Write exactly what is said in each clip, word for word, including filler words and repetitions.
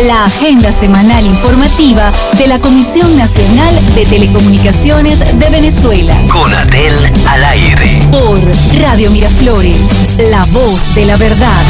La agenda semanal informativa de la Comisión Nacional de Telecomunicaciones de Venezuela. Conatel al aire. Por Radio Miraflores, la voz de la verdad.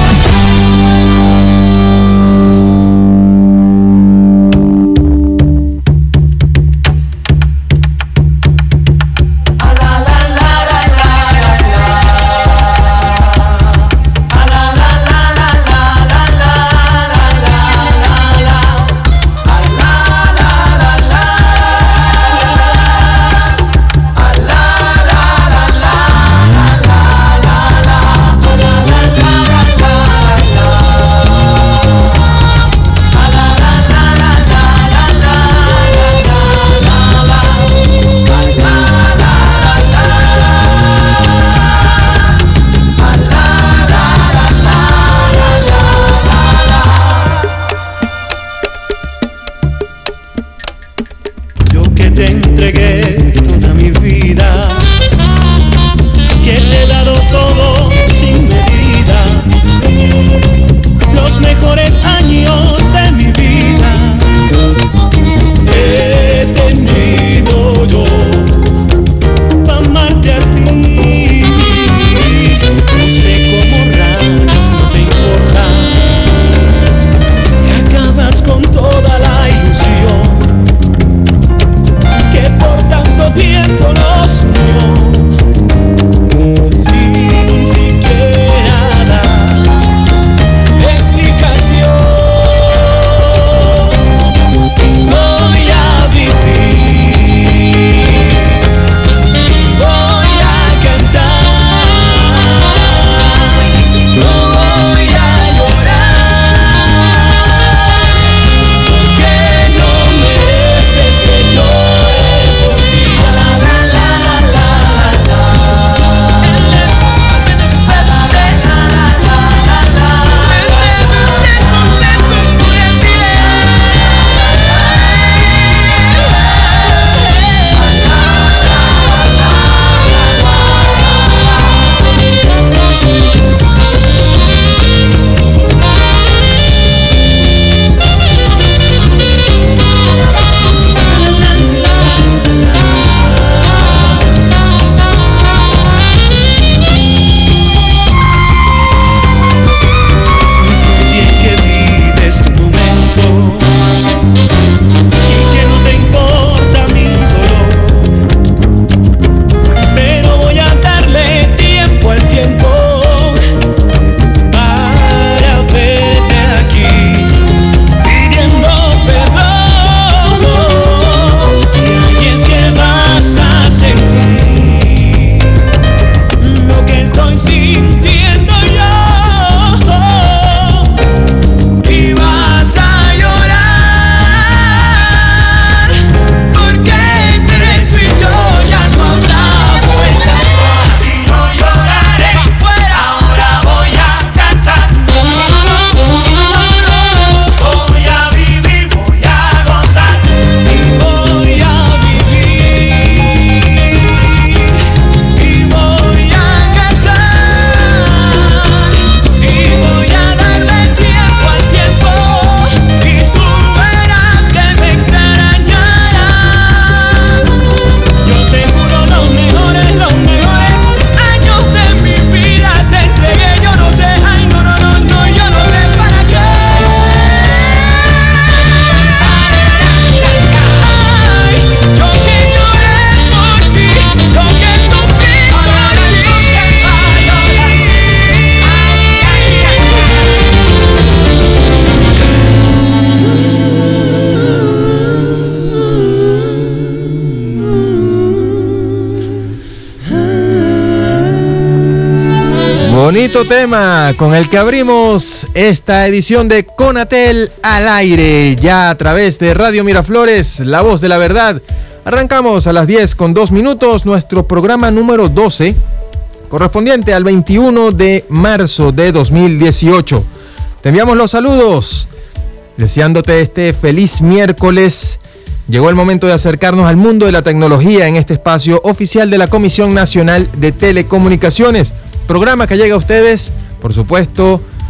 Bonito tema con el que abrimos esta edición de Conatel al aire, ya a través de Radio Miraflores, la voz de la verdad. Arrancamos a las diez con dos minutos nuestro programa número doce, correspondiente al veintiuno de marzo de dos mil dieciocho. Te enviamos los saludos, deseándote este feliz miércoles. Llegó el momento de acercarnos al mundo de la tecnología en este espacio oficial de la Comisión Nacional de Telecomunicaciones. Programa que llega a ustedes, por supuesto,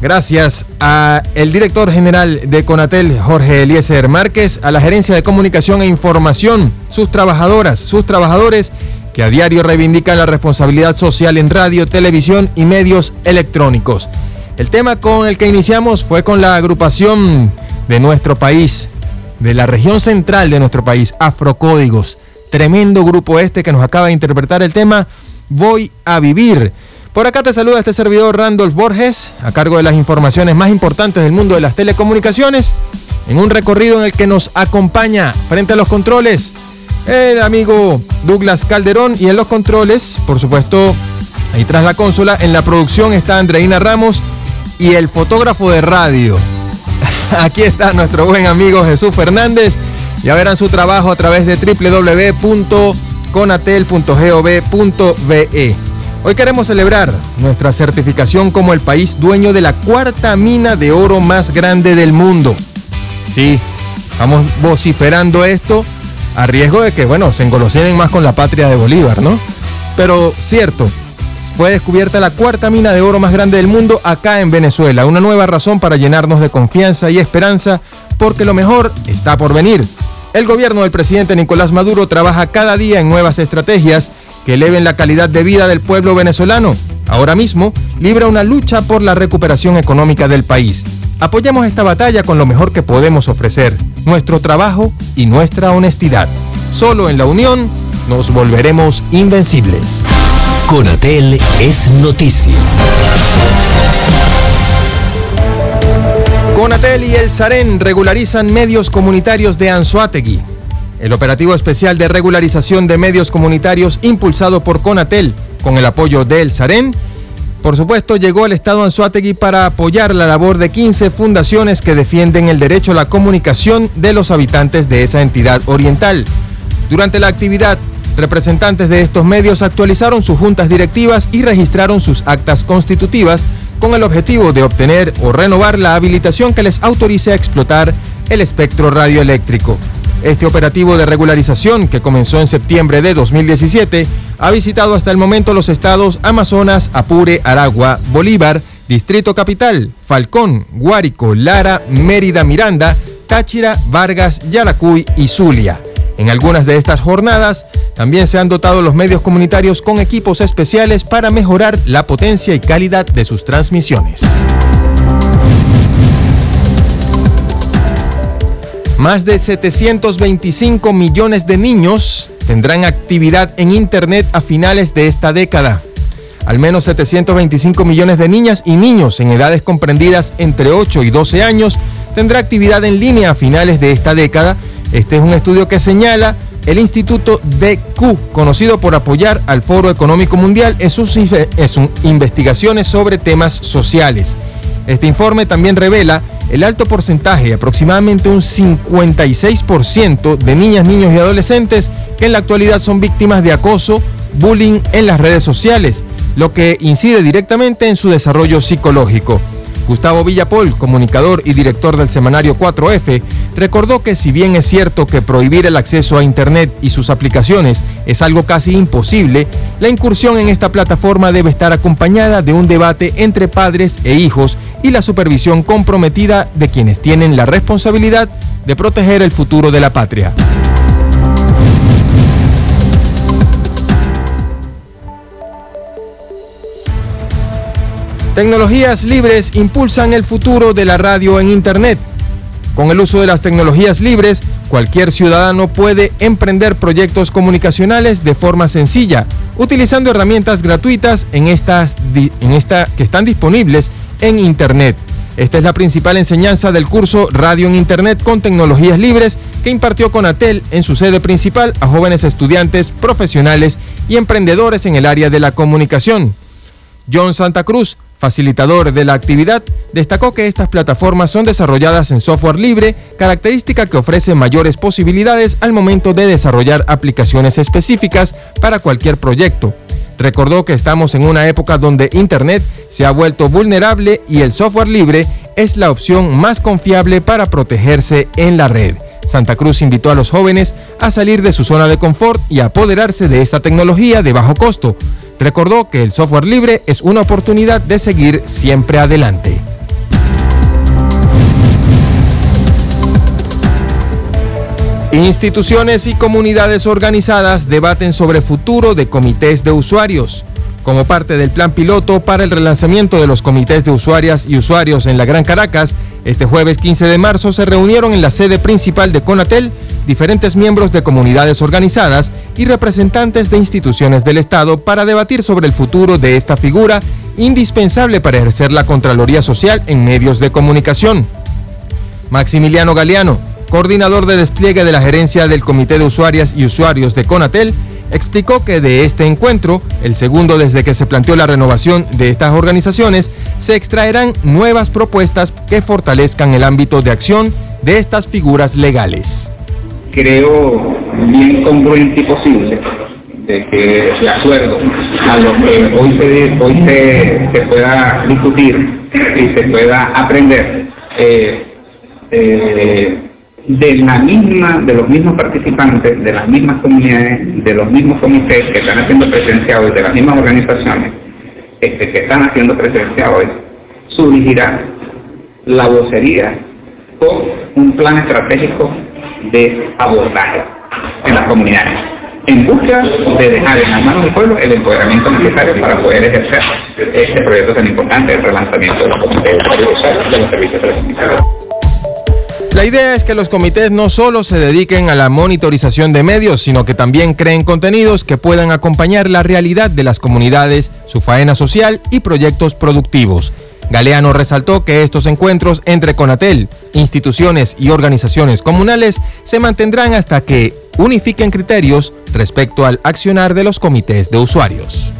Gracias a el director general de Conatel, Jorge Eliezer Márquez, a la gerencia de comunicación e información, sus trabajadoras, sus trabajadores que a diario reivindican la responsabilidad social en radio, televisión y medios electrónicos. El tema con el que iniciamos fue con la agrupación de nuestro país, de la región central de nuestro país, Afrocódigos. Tremendo grupo este que nos acaba de interpretar el tema Voy a Vivir. Por acá te saluda este servidor Randolph Borges, a cargo de las informaciones más importantes del mundo de las telecomunicaciones, en un recorrido en el que nos acompaña frente a los controles el amigo Douglas Calderón, y en los controles, por supuesto, ahí tras la consola, en la producción está Andreina Ramos y el fotógrafo de radio. Aquí está nuestro buen amigo Jesús Fernández. Ya verán su trabajo a través de doble u doble u doble u punto conatel punto gov punto be. Hoy queremos celebrar nuestra certificación como el país dueño de la cuarta mina de oro más grande del mundo. Sí, estamos vociferando esto a riesgo de que, bueno, se engolosinen más con la patria de Bolívar, ¿no? Pero cierto, fue descubierta la cuarta mina de oro más grande del mundo acá en Venezuela. Una nueva razón para llenarnos de confianza y esperanza, porque lo mejor está por venir. El gobierno del presidente Nicolás Maduro trabaja cada día en nuevas estrategias que eleven la calidad de vida del pueblo venezolano. Ahora mismo, libra una lucha por la recuperación económica del país. Apoyemos esta batalla con lo mejor que podemos ofrecer, nuestro trabajo y nuestra honestidad. Solo en la unión nos volveremos invencibles. Conatel es noticia. Conatel y el Sarén regularizan medios comunitarios de Anzoátegui. El operativo especial de regularización de medios comunitarios impulsado por Conatel, con el apoyo del Sarén, por supuesto, llegó al estado Anzoátegui para apoyar la labor de quince fundaciones que defienden el derecho a la comunicación de los habitantes de esa entidad oriental. Durante la actividad, representantes de estos medios actualizaron sus juntas directivas y registraron sus actas constitutivas con el objetivo de obtener o renovar la habilitación que les autorice a explotar el espectro radioeléctrico. Este operativo de regularización, que comenzó en septiembre de dos mil diecisiete, ha visitado hasta el momento los estados Amazonas, Apure, Aragua, Bolívar, Distrito Capital, Falcón, Guárico, Lara, Mérida, Miranda, Táchira, Vargas, Yaracuy y Zulia. En algunas de estas jornadas, también se han dotado los medios comunitarios con equipos especiales para mejorar la potencia y calidad de sus transmisiones. Más de setecientos veinticinco millones de niños tendrán actividad en Internet a finales de esta década. Al menos setecientos veinticinco millones de niñas y niños en edades comprendidas entre ocho y doce años tendrá actividad en línea a finales de esta década. Este es un estudio que señala el Instituto D Q, conocido por apoyar al Foro Económico Mundial en sus, en sus investigaciones sobre temas sociales. Este informe también revela el alto porcentaje, aproximadamente un cincuenta y seis por ciento de niñas, niños y adolescentes que en la actualidad son víctimas de acoso, bullying en las redes sociales, lo que incide directamente en su desarrollo psicológico. Gustavo Villapol, comunicador y director del semanario cuatro efe, recordó que si bien es cierto que prohibir el acceso a Internet y sus aplicaciones es algo casi imposible, la incursión en esta plataforma debe estar acompañada de un debate entre padres e hijos y la supervisión comprometida de quienes tienen la responsabilidad de proteger el futuro de la patria. Tecnologías libres impulsan el futuro de la radio en Internet. Con el uso de las tecnologías libres, cualquier ciudadano puede emprender proyectos comunicacionales de forma sencilla, utilizando herramientas gratuitas en estas, en esta, que están disponibles en Internet. Esta es la principal enseñanza del curso Radio en Internet con tecnologías libres que impartió Conatel en su sede principal a jóvenes estudiantes, profesionales y emprendedores en el área de la comunicación. John Santa Cruz, facilitador de la actividad, destacó que estas plataformas son desarrolladas en software libre, característica que ofrece mayores posibilidades al momento de desarrollar aplicaciones específicas para cualquier proyecto. Recordó que estamos en una época donde Internet se ha vuelto vulnerable y el software libre es la opción más confiable para protegerse en la red. Santa Cruz invitó a los jóvenes a salir de su zona de confort y a apoderarse de esta tecnología de bajo costo. Recordó que el software libre es una oportunidad de seguir siempre adelante. Instituciones y comunidades organizadas debaten sobre futuro de comités de usuarios. Como parte del plan piloto para el relanzamiento de los comités de usuarias y usuarios en la Gran Caracas, este jueves quince de marzo se reunieron en la sede principal de Conatel diferentes miembros de comunidades organizadas y representantes de instituciones del Estado para debatir sobre el futuro de esta figura indispensable para ejercer la Contraloría Social en medios de comunicación. Maximiliano Galeano, coordinador de despliegue de la gerencia del Comité de Usuarias y Usuarios de Conatel, explicó que de este encuentro, el segundo desde que se planteó la renovación de estas organizaciones, se extraerán nuevas propuestas que fortalezcan el ámbito de acción de estas figuras legales. Creo bien congruente y posible de que, de acuerdo a lo que hoy se, hoy se, se pueda discutir y se pueda aprender, eh, eh, de la misma, de los mismos participantes, de las mismas comunidades, de los mismos comités que están haciendo presencia hoy, de las mismas organizaciones este, que están haciendo presencia hoy, surgirá la vocería con un plan estratégico de abordaje en las comunidades, en busca de dejar en las manos del pueblo el empoderamiento necesario para poder ejercer este proyecto tan importante, el relanzamiento de los comités de los servicios de la comunidad. La idea es que los comités no solo se dediquen a la monitorización de medios, sino que también creen contenidos que puedan acompañar la realidad de las comunidades, su faena social y proyectos productivos. Galeano resaltó que estos encuentros entre Conatel, instituciones y organizaciones comunales se mantendrán hasta que unifiquen criterios respecto al accionar de los comités de usuarios.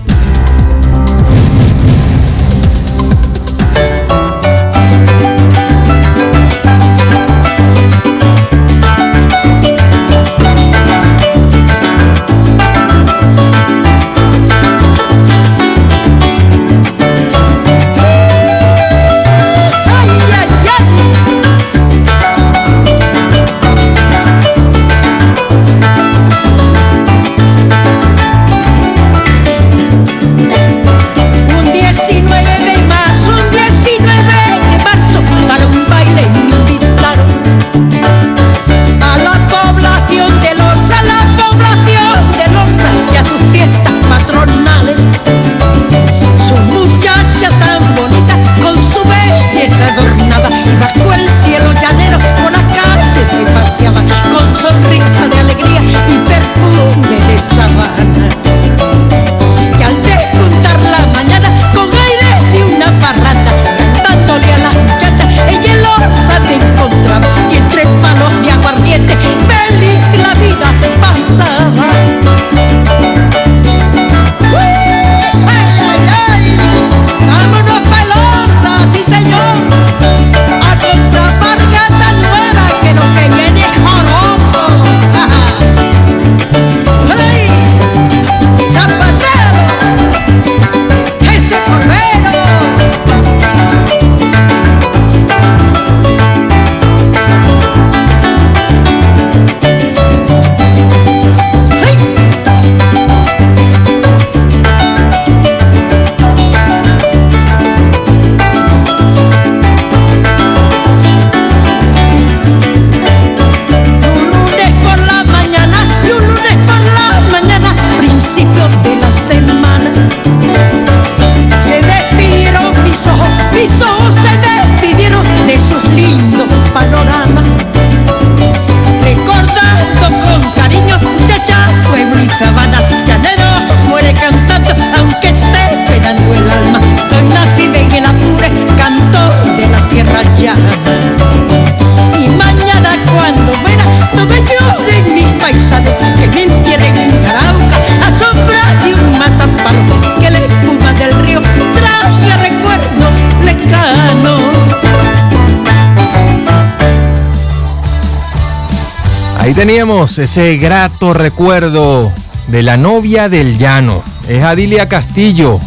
Ahí teníamos ese grato recuerdo de la novia del llano. Es Adilia Castillo,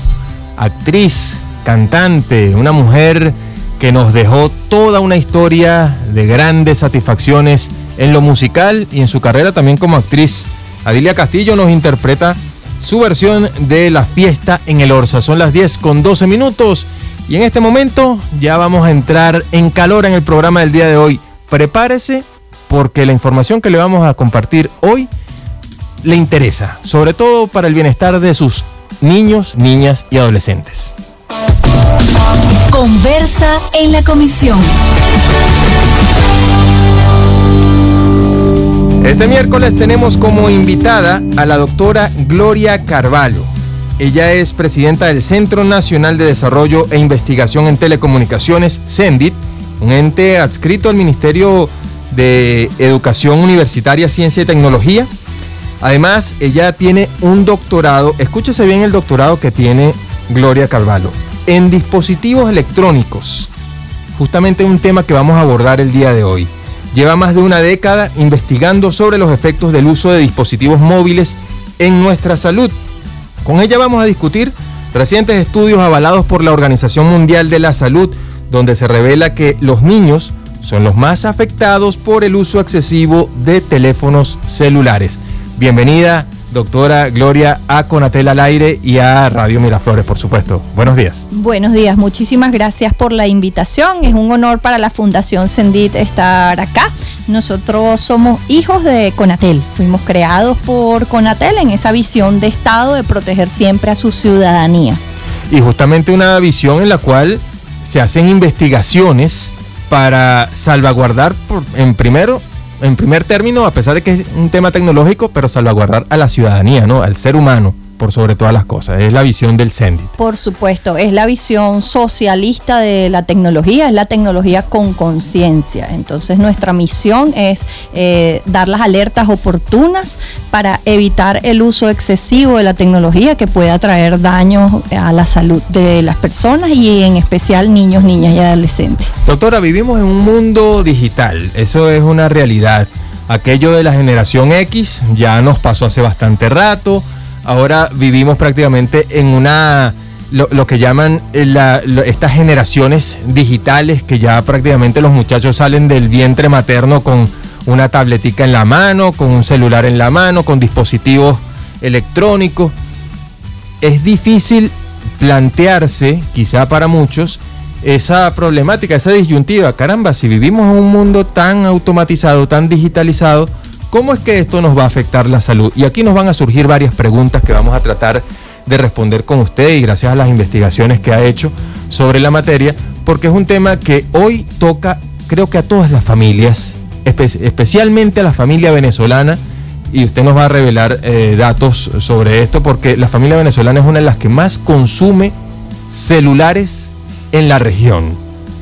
actriz, cantante, una mujer que nos dejó toda una historia de grandes satisfacciones en lo musical y en su carrera también como actriz. Adilia Castillo nos interpreta su versión de La Fiesta en el Orsa. Son las diez con doce minutos y en este momento ya vamos a entrar en calor en el programa del día de hoy. Prepárese porque la información que le vamos a compartir hoy le interesa, sobre todo para el bienestar de sus niños, niñas y adolescentes. Conversa en la comisión. Este miércoles tenemos como invitada a la doctora Gloria Carvalho. Ella es presidenta del Centro Nacional de Desarrollo e Investigación en Telecomunicaciones, CENDIT, un ente adscrito al Ministerio de Educación Universitaria, Ciencia y Tecnología. Además, ella tiene un doctorado, escúchese bien el doctorado que tiene Gloria Carvalho, en dispositivos electrónicos, justamente un tema que vamos a abordar el día de hoy. Lleva más de una década investigando sobre los efectos del uso de dispositivos móviles en nuestra salud. Con ella vamos a discutir recientes estudios avalados por la Organización Mundial de la Salud, donde se revela que los niños son los más afectados por el uso excesivo de teléfonos celulares. Bienvenida, doctora Gloria, a Conatel al Aire y a Radio Miraflores, por supuesto. Buenos días. Buenos días, muchísimas gracias por la invitación. Es un honor para la Fundación CENDIT estar acá. Nosotros somos hijos de Conatel, fuimos creados por Conatel en esa visión de Estado de proteger siempre a su ciudadanía. Y justamente una visión en la cual se hacen investigaciones para salvaguardar, por, en primero, en primer término, a pesar de que es un tema tecnológico, pero salvaguardar a la ciudadanía, ¿no? Al ser humano, por sobre todas las cosas. Es la visión del CENDIT. Por supuesto, es la visión socialista de la tecnología, es la tecnología con conciencia. Entonces nuestra misión es eh, dar las alertas oportunas para evitar el uso excesivo de la tecnología que pueda traer daños a la salud de las personas y en especial niños, niñas y adolescentes. Doctora, vivimos en un mundo digital, eso es una realidad. Aquello de la generación X ya nos pasó hace bastante rato. Ahora vivimos prácticamente en una, lo, lo que llaman la, lo, estas generaciones digitales, que ya prácticamente los muchachos salen del vientre materno con una tabletica en la mano, con un celular en la mano, con dispositivos electrónicos. Es difícil plantearse, quizá para muchos, esa problemática, esa disyuntiva. Caramba, si vivimos en un mundo tan automatizado, tan digitalizado, ¿cómo es que esto nos va a afectar la salud? Y aquí nos van a surgir varias preguntas que vamos a tratar de responder con usted, y gracias a las investigaciones que ha hecho sobre la materia, porque es un tema que hoy toca, creo que a todas las familias, espe- especialmente a la familia venezolana, y usted nos va a revelar eh, datos sobre esto, porque la familia venezolana es una de las que más consume celulares en la región.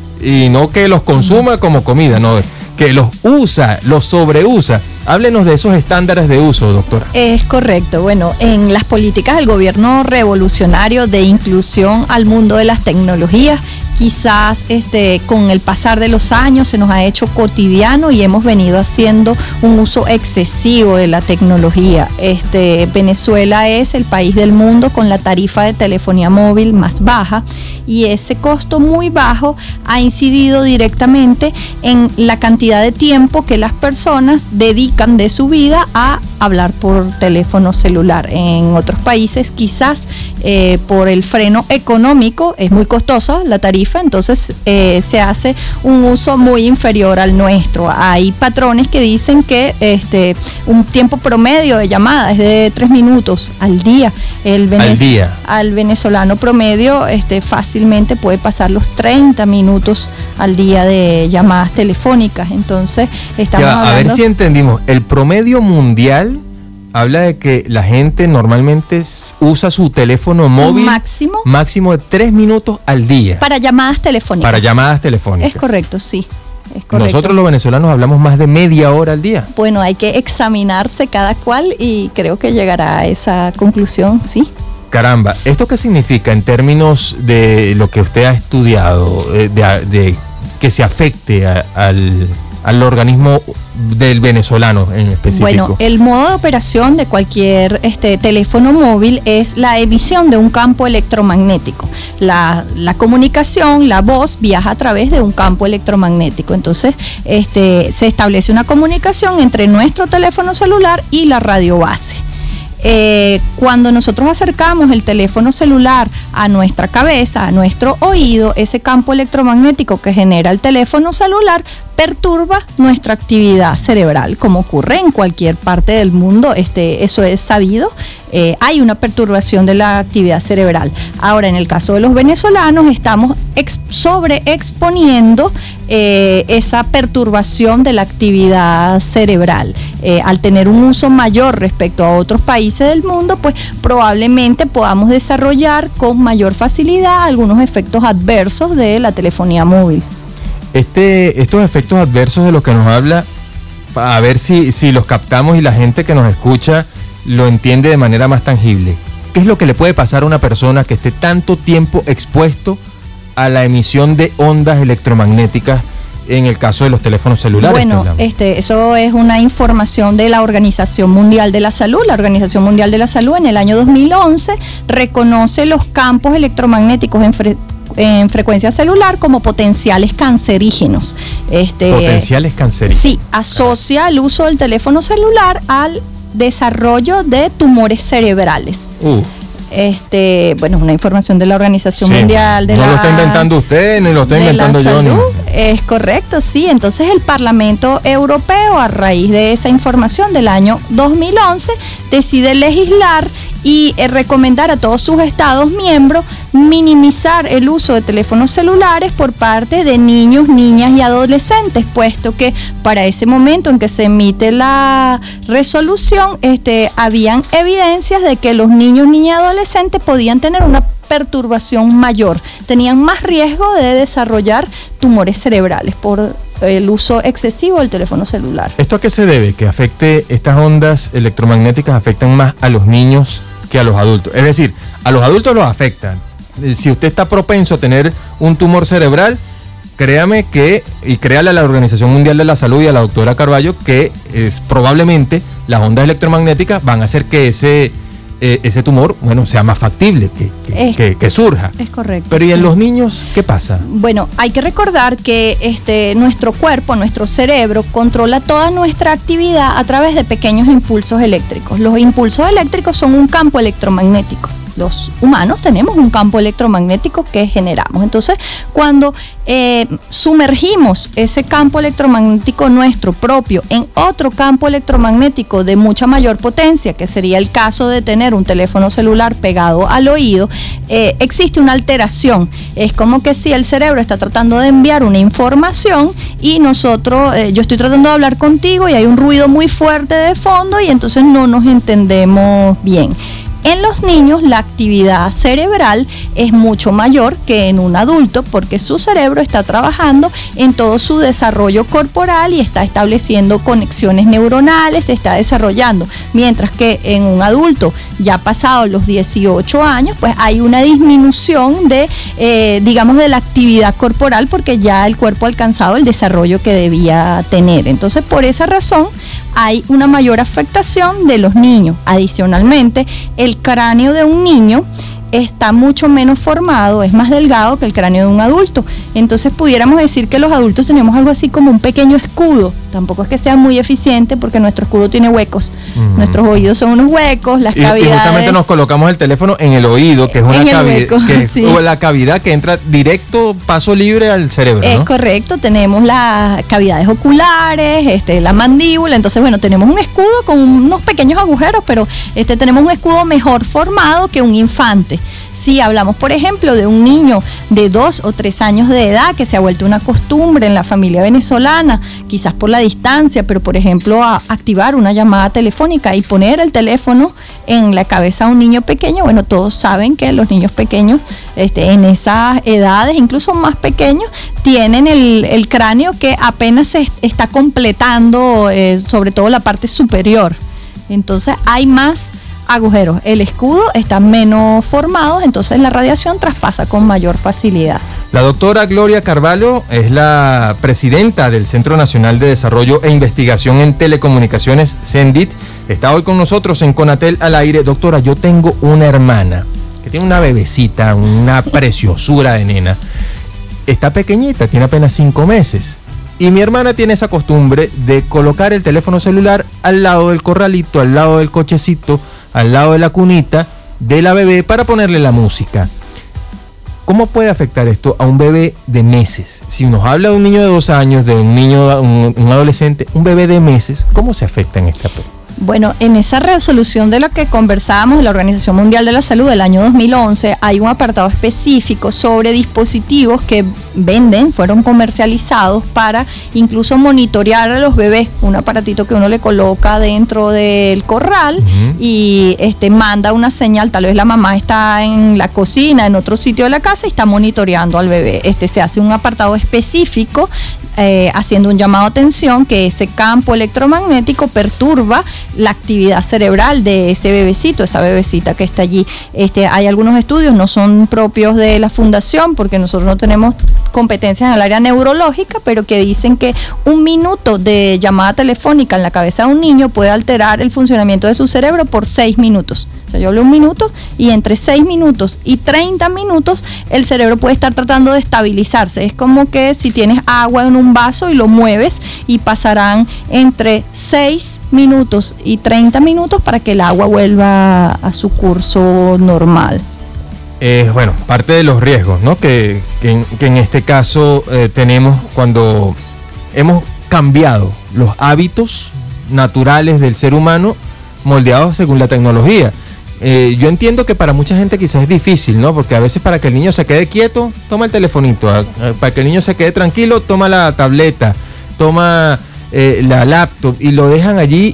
Y no que los consuma como comida, no, que los usa, los sobreusa. Háblenos de esos estándares de uso, doctora. Es correcto. Bueno, en las políticas del gobierno revolucionario de inclusión al mundo de las tecnologías, quizás este, con el pasar de los años se nos ha hecho cotidiano y hemos venido haciendo un uso excesivo de la tecnología. Este, Venezuela es el país del mundo con la tarifa de telefonía móvil más baja, y ese costo muy bajo ha incidido directamente en la cantidad de tiempo que las personas dedican de su vida a hablar por teléfono celular. En otros países quizás eh, por el freno económico es muy costosa la tarifa, entonces eh, se hace un uso muy inferior al nuestro. Hay patrones que dicen que este, un tiempo promedio de llamada es de tres minutos al día. El venez- al día. Al venezolano promedio este, fácilmente puede pasar los treinta minutos al día de llamadas telefónicas. Entonces estamos Ya, hablando... a ver si entendimos. El promedio mundial habla de que la gente normalmente usa su teléfono móvil máximo máximo de tres minutos al día para llamadas telefónicas. para llamadas telefónicas. Es correcto, sí. Es correcto. Nosotros los venezolanos hablamos más de media hora al día. Bueno, hay que examinarse cada cual y creo que llegará a esa conclusión, sí. Caramba, ¿esto qué significa en términos de lo que usted ha estudiado, de, de, de que se afecte a, al, al organismo del venezolano en específico? Bueno, el modo de operación de cualquier este, teléfono móvil es la emisión de un campo electromagnético. La, la comunicación, la voz, viaja a través de un campo electromagnético. Entonces, este, se establece una comunicación entre nuestro teléfono celular y la radio base. Eh, cuando nosotros acercamos el teléfono celular a nuestra cabeza, a nuestro oído, ese campo electromagnético que genera el teléfono celular perturba nuestra actividad cerebral, como ocurre en cualquier parte del mundo. Este, eso es sabido. Eh, hay una perturbación de la actividad cerebral. Ahora, en el caso de los venezolanos, estamos ex- sobreexponiendo eh, esa perturbación de la actividad cerebral. Eh, al tener un uso mayor respecto a otros países del mundo, pues probablemente podamos desarrollar con mayor facilidad algunos efectos adversos de la telefonía móvil. Este, estos efectos adversos de los que nos habla, a ver si, si los captamos y la gente que nos escucha lo entiende de manera más tangible. ¿Qué es lo que le puede pasar a una persona que esté tanto tiempo expuesto a la emisión de ondas electromagnéticas en el caso de los teléfonos celulares? Bueno, este, eso es una información de la Organización Mundial de la Salud. La Organización Mundial de la Salud en el año dos mil once reconoce los campos electromagnéticos en fre- en frecuencia celular como potenciales cancerígenos. Este, potenciales cancerígenos. Sí, asocia el uso del teléfono celular al desarrollo de tumores cerebrales. Uh. Este, bueno, es una información de la Organización Sí, Mundial de no la lo está inventando usted, ni lo está inventando yo. Ni... Es correcto, sí. Entonces el Parlamento Europeo, a raíz de esa información del año dos mil once, decide legislar y eh, recomendar a todos sus estados miembros minimizar el uso de teléfonos celulares por parte de niños, niñas y adolescentes, puesto que para ese momento en que se emite la resolución, este, habían evidencias de que los niños, niñas y adolescentes podían tener una perturbación mayor, tenían más riesgo de desarrollar tumores cerebrales por el uso excesivo del teléfono celular. ¿Esto a qué se debe? Que afecte, estas ondas electromagnéticas afectan más a los niños que a los adultos. Es decir, a los adultos los afectan. Si usted está propenso a tener un tumor cerebral, créame que, y créale a la Organización Mundial de la Salud y a la doctora Carballo, que es, probablemente las ondas electromagnéticas van a hacer que ese... Eh, ese tumor, bueno, sea más factible, que, que, es, que, que surja. Es correcto. Pero ¿y sí. en los niños qué pasa? Bueno, hay que recordar que este, nuestro cuerpo, nuestro cerebro, controla toda nuestra actividad a través de pequeños impulsos eléctricos. Los impulsos eléctricos son un campo electromagnético. Los humanos tenemos un campo electromagnético que generamos. Entonces, cuando eh, sumergimos ese campo electromagnético nuestro propio en otro campo electromagnético de mucha mayor potencia, que sería el caso de tener un teléfono celular pegado al oído, eh, existe una alteración. Es como que si el cerebro está tratando de enviar una información y nosotros, eh, yo estoy tratando de hablar contigo y hay un ruido muy fuerte de fondo y entonces no nos entendemos bien. En los niños la actividad cerebral es mucho mayor que en un adulto porque su cerebro está trabajando en todo su desarrollo corporal y está estableciendo conexiones neuronales, se está desarrollando, mientras que en un adulto ya pasados los dieciocho años, pues hay una disminución de, eh, digamos, de la actividad corporal porque ya el cuerpo ha alcanzado el desarrollo que debía tener. Entonces, por esa razón, hay una mayor afectación de los niños. Adicionalmente, el cráneo de un niño está mucho menos formado, es más delgado que el cráneo de un adulto. Entonces pudiéramos decir que los adultos tenemos algo así como un pequeño escudo. Tampoco es que sea muy eficiente porque nuestro escudo tiene huecos. Uh-huh. Nuestros oídos son unos huecos, las y, cavidades... Y justamente nos colocamos el teléfono en el oído, que es una cavidad que, sí. la cavidad que entra directo, paso libre al cerebro, Es ¿no? correcto, tenemos las cavidades oculares, este, la mandíbula, entonces bueno, tenemos un escudo con unos pequeños agujeros, pero este, tenemos un escudo mejor formado que un infante. Si hablamos, por ejemplo, de un niño de dos o tres años de edad que se ha vuelto una costumbre en la familia venezolana, quizás por la distancia, pero por ejemplo a activar una llamada telefónica y poner el teléfono en la cabeza de un niño pequeño, bueno, todos saben que los niños pequeños este, en esas edades, incluso más pequeños, tienen el, el cráneo que apenas se está completando, eh, sobre todo la parte superior. Entonces hay más agujeros, el escudo está menos formado, entonces la radiación traspasa con mayor facilidad. La doctora Gloria Carvalho es la presidenta del Centro Nacional de Desarrollo e Investigación en Telecomunicaciones, CENDIT. Está hoy con nosotros en Conatel al aire. Doctora, yo tengo una hermana que tiene una bebecita, una preciosura de nena. Está pequeñita, tiene apenas cinco meses. Y mi hermana tiene esa costumbre de colocar el teléfono celular al lado del corralito, al lado del cochecito, al lado de la cunita de la bebé para ponerle la música. ¿cómo puede afectar esto a un bebé de meses? Si nos habla de un niño de dos años, de un niño, un, un adolescente, un bebé de meses, ¿cómo se afecta en este aspecto? Bueno, en esa resolución de la que conversábamos de la Organización Mundial de la Salud del año dos mil once, hay un apartado específico sobre dispositivos que venden, fueron comercializados para incluso monitorear a los bebés, un aparatito que uno le coloca dentro del corral uh-huh. y este manda una señal, tal vez la mamá está en la cocina, en otro sitio de la casa y está monitoreando al bebé. Este se hace un apartado específico eh, haciendo un llamado a atención que ese campo electromagnético perturba la actividad cerebral de ese bebecito, esa bebecita que está allí. Este, hay algunos estudios, no son propios de la fundación, porque nosotros no tenemos competencias en el área neurológica, pero que dicen que un minuto de llamada telefónica en la cabeza de un niño puede alterar el funcionamiento de su cerebro por seis minutos. O sea, yo hablo un minuto y entre seis minutos y treinta minutos el cerebro puede estar tratando de estabilizarse. Es como que si tienes agua en un vaso y lo mueves y pasarán entre seis minutos y treinta minutos para que el agua vuelva a su curso normal. Eh, bueno, parte de los riesgos, ¿no? que, que, en, que en este caso eh, tenemos cuando hemos cambiado los hábitos naturales del ser humano moldeados según la tecnología. Eh, yo entiendo que para mucha gente quizás es difícil, ¿no? Porque a veces para que el niño se quede quieto, toma el telefonito. A, a, para que el niño se quede tranquilo, toma la tableta, toma eh, la laptop y lo dejan allí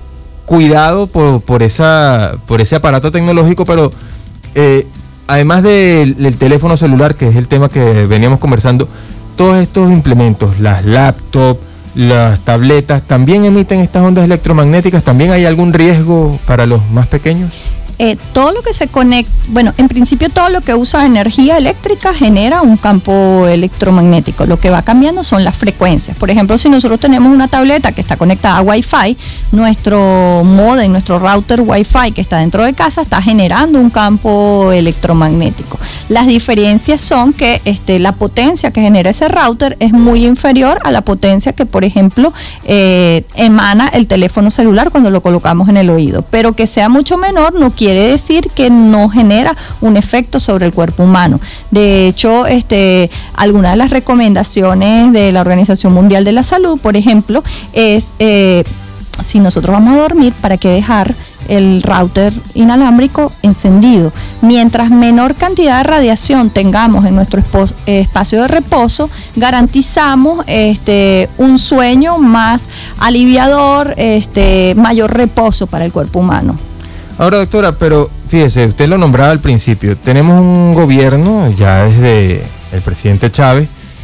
cuidado por, por, esa, por ese aparato tecnológico, pero eh, además del, del teléfono celular, que es el tema que veníamos conversando, todos estos implementos, las laptops, las tabletas, ¿también emiten estas ondas electromagnéticas? ¿También hay algún riesgo para los más pequeños? Eh, todo lo que se conecta, bueno, en principio todo lo que usa energía eléctrica genera un campo electromagnético. Lo que va cambiando son las frecuencias. Por ejemplo, si nosotros tenemos una tableta que está conectada a Wi-Fi, nuestro modem, nuestro router Wi-Fi que está dentro de casa está generando un campo electromagnético. Las diferencias son que este, la potencia que genera ese router es muy inferior a la potencia que, por ejemplo, eh, emana el teléfono celular cuando lo colocamos en el oído. Pero que sea mucho menor no quiere quiere decir que no genera un efecto sobre el cuerpo humano. De hecho, este, algunas de las recomendaciones de la Organización Mundial de la Salud, por ejemplo, es eh, si nosotros vamos a dormir, ¿para qué dejar el router inalámbrico encendido? Mientras menor cantidad de radiación tengamos en nuestro espo- espacio de reposo, garantizamos este, un sueño más aliviador, este, mayor reposo para el cuerpo humano. Ahora, doctora, pero fíjese, usted lo nombraba al principio, tenemos un gobierno ya desde el presidente Chávez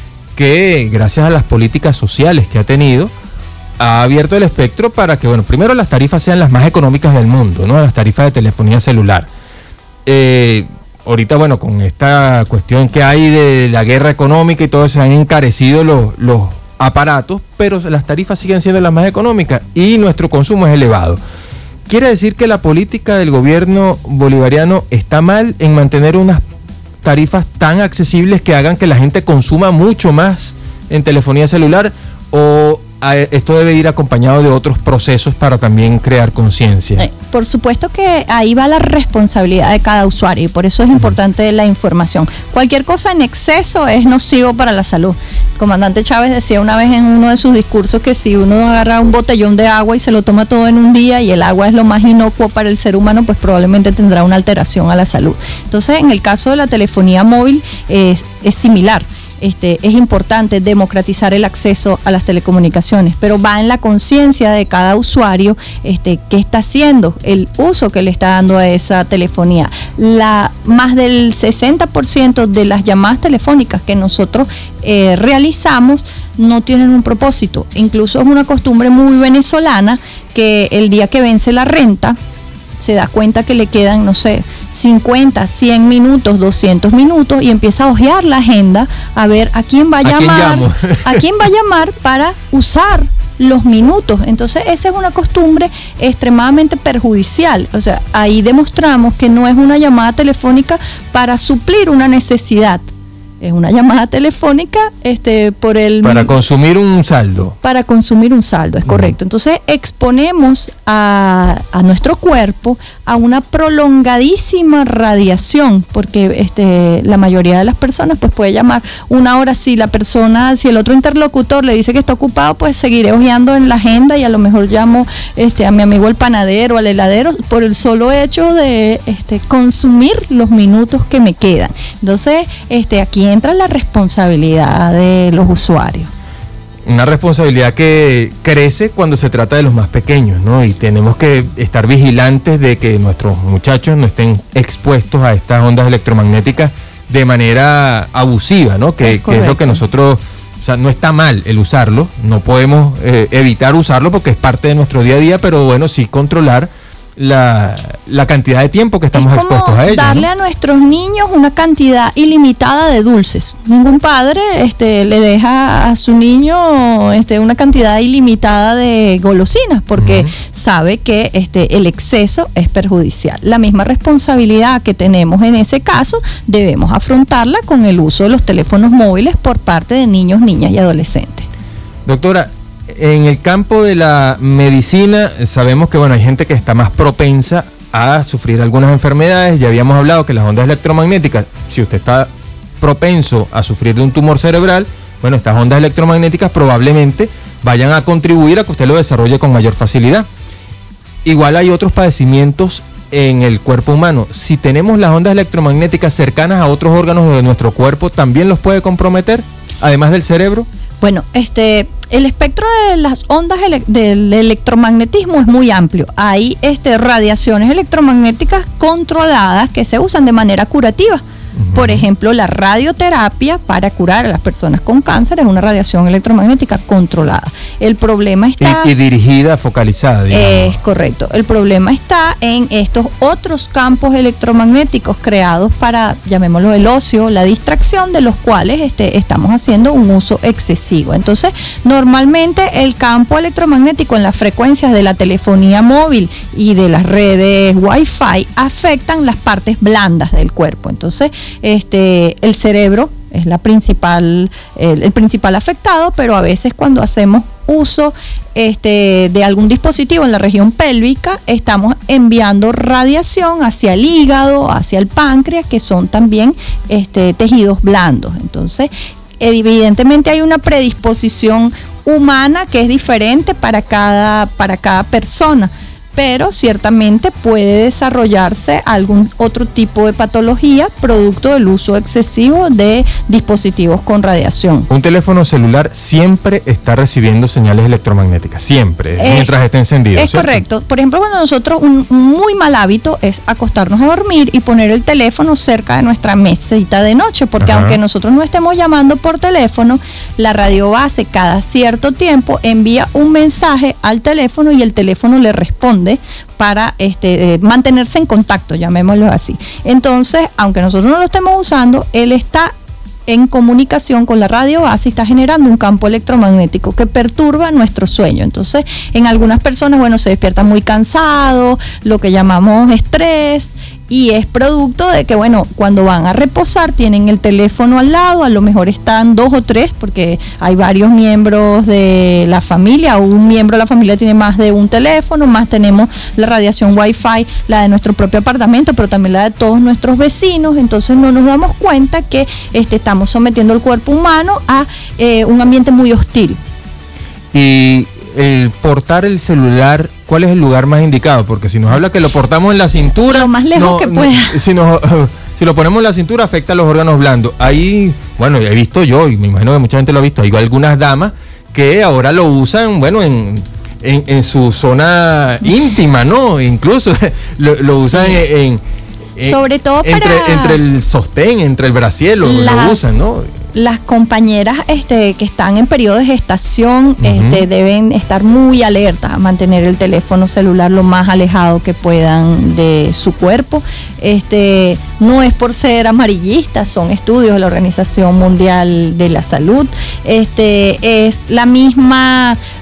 que gracias a las políticas sociales que ha tenido ha abierto el espectro para que, bueno, primero las tarifas sean las más económicas del mundo, ¿no? Las tarifas de telefonía celular. Eh, ahorita, bueno, con esta cuestión que hay de la guerra económica y todo, se han encarecido los, los aparatos, pero las tarifas siguen siendo las más económicas y nuestro consumo es elevado. ¿Quiere decir que la política del gobierno bolivariano está mal en mantener unas tarifas tan accesibles que hagan que la gente consuma mucho más en telefonía celular, o esto debe ir acompañado de otros procesos para también crear conciencia? Eh, por supuesto que ahí va la responsabilidad de cada usuario y por eso es importante la información. Cualquier cosa en exceso es nocivo para la salud. El comandante Chávez decía una vez en uno de sus discursos que si uno agarra un botellón de agua y se lo toma todo en un día y el agua es lo más inocuo para el ser humano, pues probablemente tendrá una alteración a la salud. Entonces, en el caso de la telefonía móvil es, es similar. Este, es importante democratizar el acceso a las telecomunicaciones, pero va en la conciencia de cada usuario este, qué está haciendo, el uso que le está dando a esa telefonía. La, más del sesenta por ciento de las llamadas telefónicas que nosotros eh, realizamos no tienen un propósito. Incluso es una costumbre muy venezolana que el día que vence la renta, se da cuenta que le quedan, no sé, cincuenta, cien minutos, doscientos minutos y empieza a ojear la agenda a ver a quién va a, ¿A llamar, quién a quién va a llamar para usar los minutos. Entonces esa es una costumbre extremadamente perjudicial. O sea, ahí demostramos que no es una llamada telefónica para suplir una necesidad. es una llamada telefónica este, por el... Para consumir un saldo. Para consumir un saldo, es correcto. Entonces exponemos a, a nuestro cuerpo a una prolongadísima radiación, porque este, la mayoría de las personas pues puede llamar una hora. Si la persona, si el otro interlocutor le dice que está ocupado, pues seguiré hojeando en la agenda y a lo mejor llamo este, a mi amigo el panadero, al heladero, por el solo hecho de este, consumir los minutos que me quedan. Entonces, este, aquí entra la responsabilidad de los usuarios. Una responsabilidad que crece cuando se trata de los más pequeños, ¿no? Y tenemos que estar vigilantes de que nuestros muchachos no estén expuestos a estas ondas electromagnéticas de manera abusiva, ¿no? Que, que es lo que nosotros, o sea, no está mal el usarlo, no podemos eh, evitar usarlo porque es parte de nuestro día a día, pero bueno, sí controlar La, la cantidad de tiempo que estamos es como expuestos a ello. Darle ¿no? a nuestros niños una cantidad ilimitada de dulces. Ningún padre este, le deja a su niño este, una cantidad ilimitada de golosinas porque uh-huh. sabe que este, el exceso es perjudicial. La misma responsabilidad que tenemos en ese caso debemos afrontarla con el uso de los teléfonos móviles por parte de niños, niñas y adolescentes. Doctora, en el campo de la medicina sabemos que bueno, hay gente que está más propensa a sufrir algunas enfermedades. Ya habíamos hablado que las ondas electromagnéticas, si usted está propenso a sufrir de un tumor cerebral, bueno, estas ondas electromagnéticas probablemente vayan a contribuir a que usted lo desarrolle con mayor facilidad. Igual hay otros padecimientos en el cuerpo humano. Si tenemos las ondas electromagnéticas cercanas a otros órganos de nuestro cuerpo, ¿también los puede comprometer, además del cerebro? Bueno, este, el espectro de las ondas ele- del electromagnetismo es muy amplio. Hay este, radiaciones electromagnéticas controladas que se usan de manera curativa. Uh-huh. Por ejemplo, la radioterapia para curar a las personas con cáncer es una radiación electromagnética controlada. El problema está... Y, y dirigida, focalizada, digamos. Es correcto. El problema está en estos otros campos electromagnéticos creados para, llamémoslo el ocio, la distracción, de los cuales este, estamos haciendo un uso excesivo. Entonces, normalmente el campo electromagnético en las frecuencias de la telefonía móvil y de las redes Wi-Fi afectan las partes blandas del cuerpo. Entonces, Este, el cerebro es la principal, el, el principal afectado, pero a veces cuando hacemos uso este, de algún dispositivo en la región pélvica, estamos enviando radiación hacia el hígado, hacia el páncreas, que son también este, tejidos blandos. Entonces, evidentemente hay una predisposición humana que es diferente para cada, para cada persona, pero ciertamente puede desarrollarse algún otro tipo de patología producto del uso excesivo de dispositivos con radiación. Un teléfono celular siempre está recibiendo señales electromagnéticas, siempre, es, mientras esté encendido. Es ¿cierto? Correcto. Por ejemplo, cuando nosotros, un, un muy mal hábito es acostarnos a dormir y poner el teléfono cerca de nuestra mesita de noche, porque Ajá. aunque nosotros no estemos llamando por teléfono, la radiobase cada cierto tiempo envía un mensaje al teléfono y el teléfono le responde para este, eh, mantenerse en contacto, llamémoslo así. Entonces, aunque nosotros no lo estemos usando, él está en comunicación con la radiobase y está generando un campo electromagnético que perturba nuestro sueño. Entonces, en algunas personas, bueno, se despiertan muy cansados, lo que llamamos estrés, y es producto de que, bueno, cuando van a reposar tienen el teléfono al lado, a lo mejor están dos o tres, porque hay varios miembros de la familia, o un miembro de la familia tiene más de un teléfono, más tenemos la radiación Wi-Fi, la de nuestro propio apartamento, pero también la de todos nuestros vecinos. Entonces no nos damos cuenta que este, estamos sometiendo el cuerpo humano a eh, un ambiente muy hostil. Y el portar el celular, ¿cuál es el lugar más indicado? Porque si nos habla que lo portamos en la cintura, lo más lejos no, que no, pueda. Si, nos, si lo ponemos en la cintura, afecta a los órganos blandos. Ahí, bueno, he visto yo, y me imagino que mucha gente lo ha visto, hay algunas damas que ahora lo usan, bueno, en, en, en su zona íntima, ¿no? Incluso lo, lo usan sí. en, en... Sobre todo para... Entre, entre el sostén, entre el brasier, lo, lo usan, ¿no? Las compañeras este, que están en periodo de gestación uh-huh. este, deben estar muy alertas a mantener el teléfono celular lo más alejado que puedan de su cuerpo. Este, no es por ser amarillistas, son estudios de la Organización Mundial de la Salud. Este, es la misma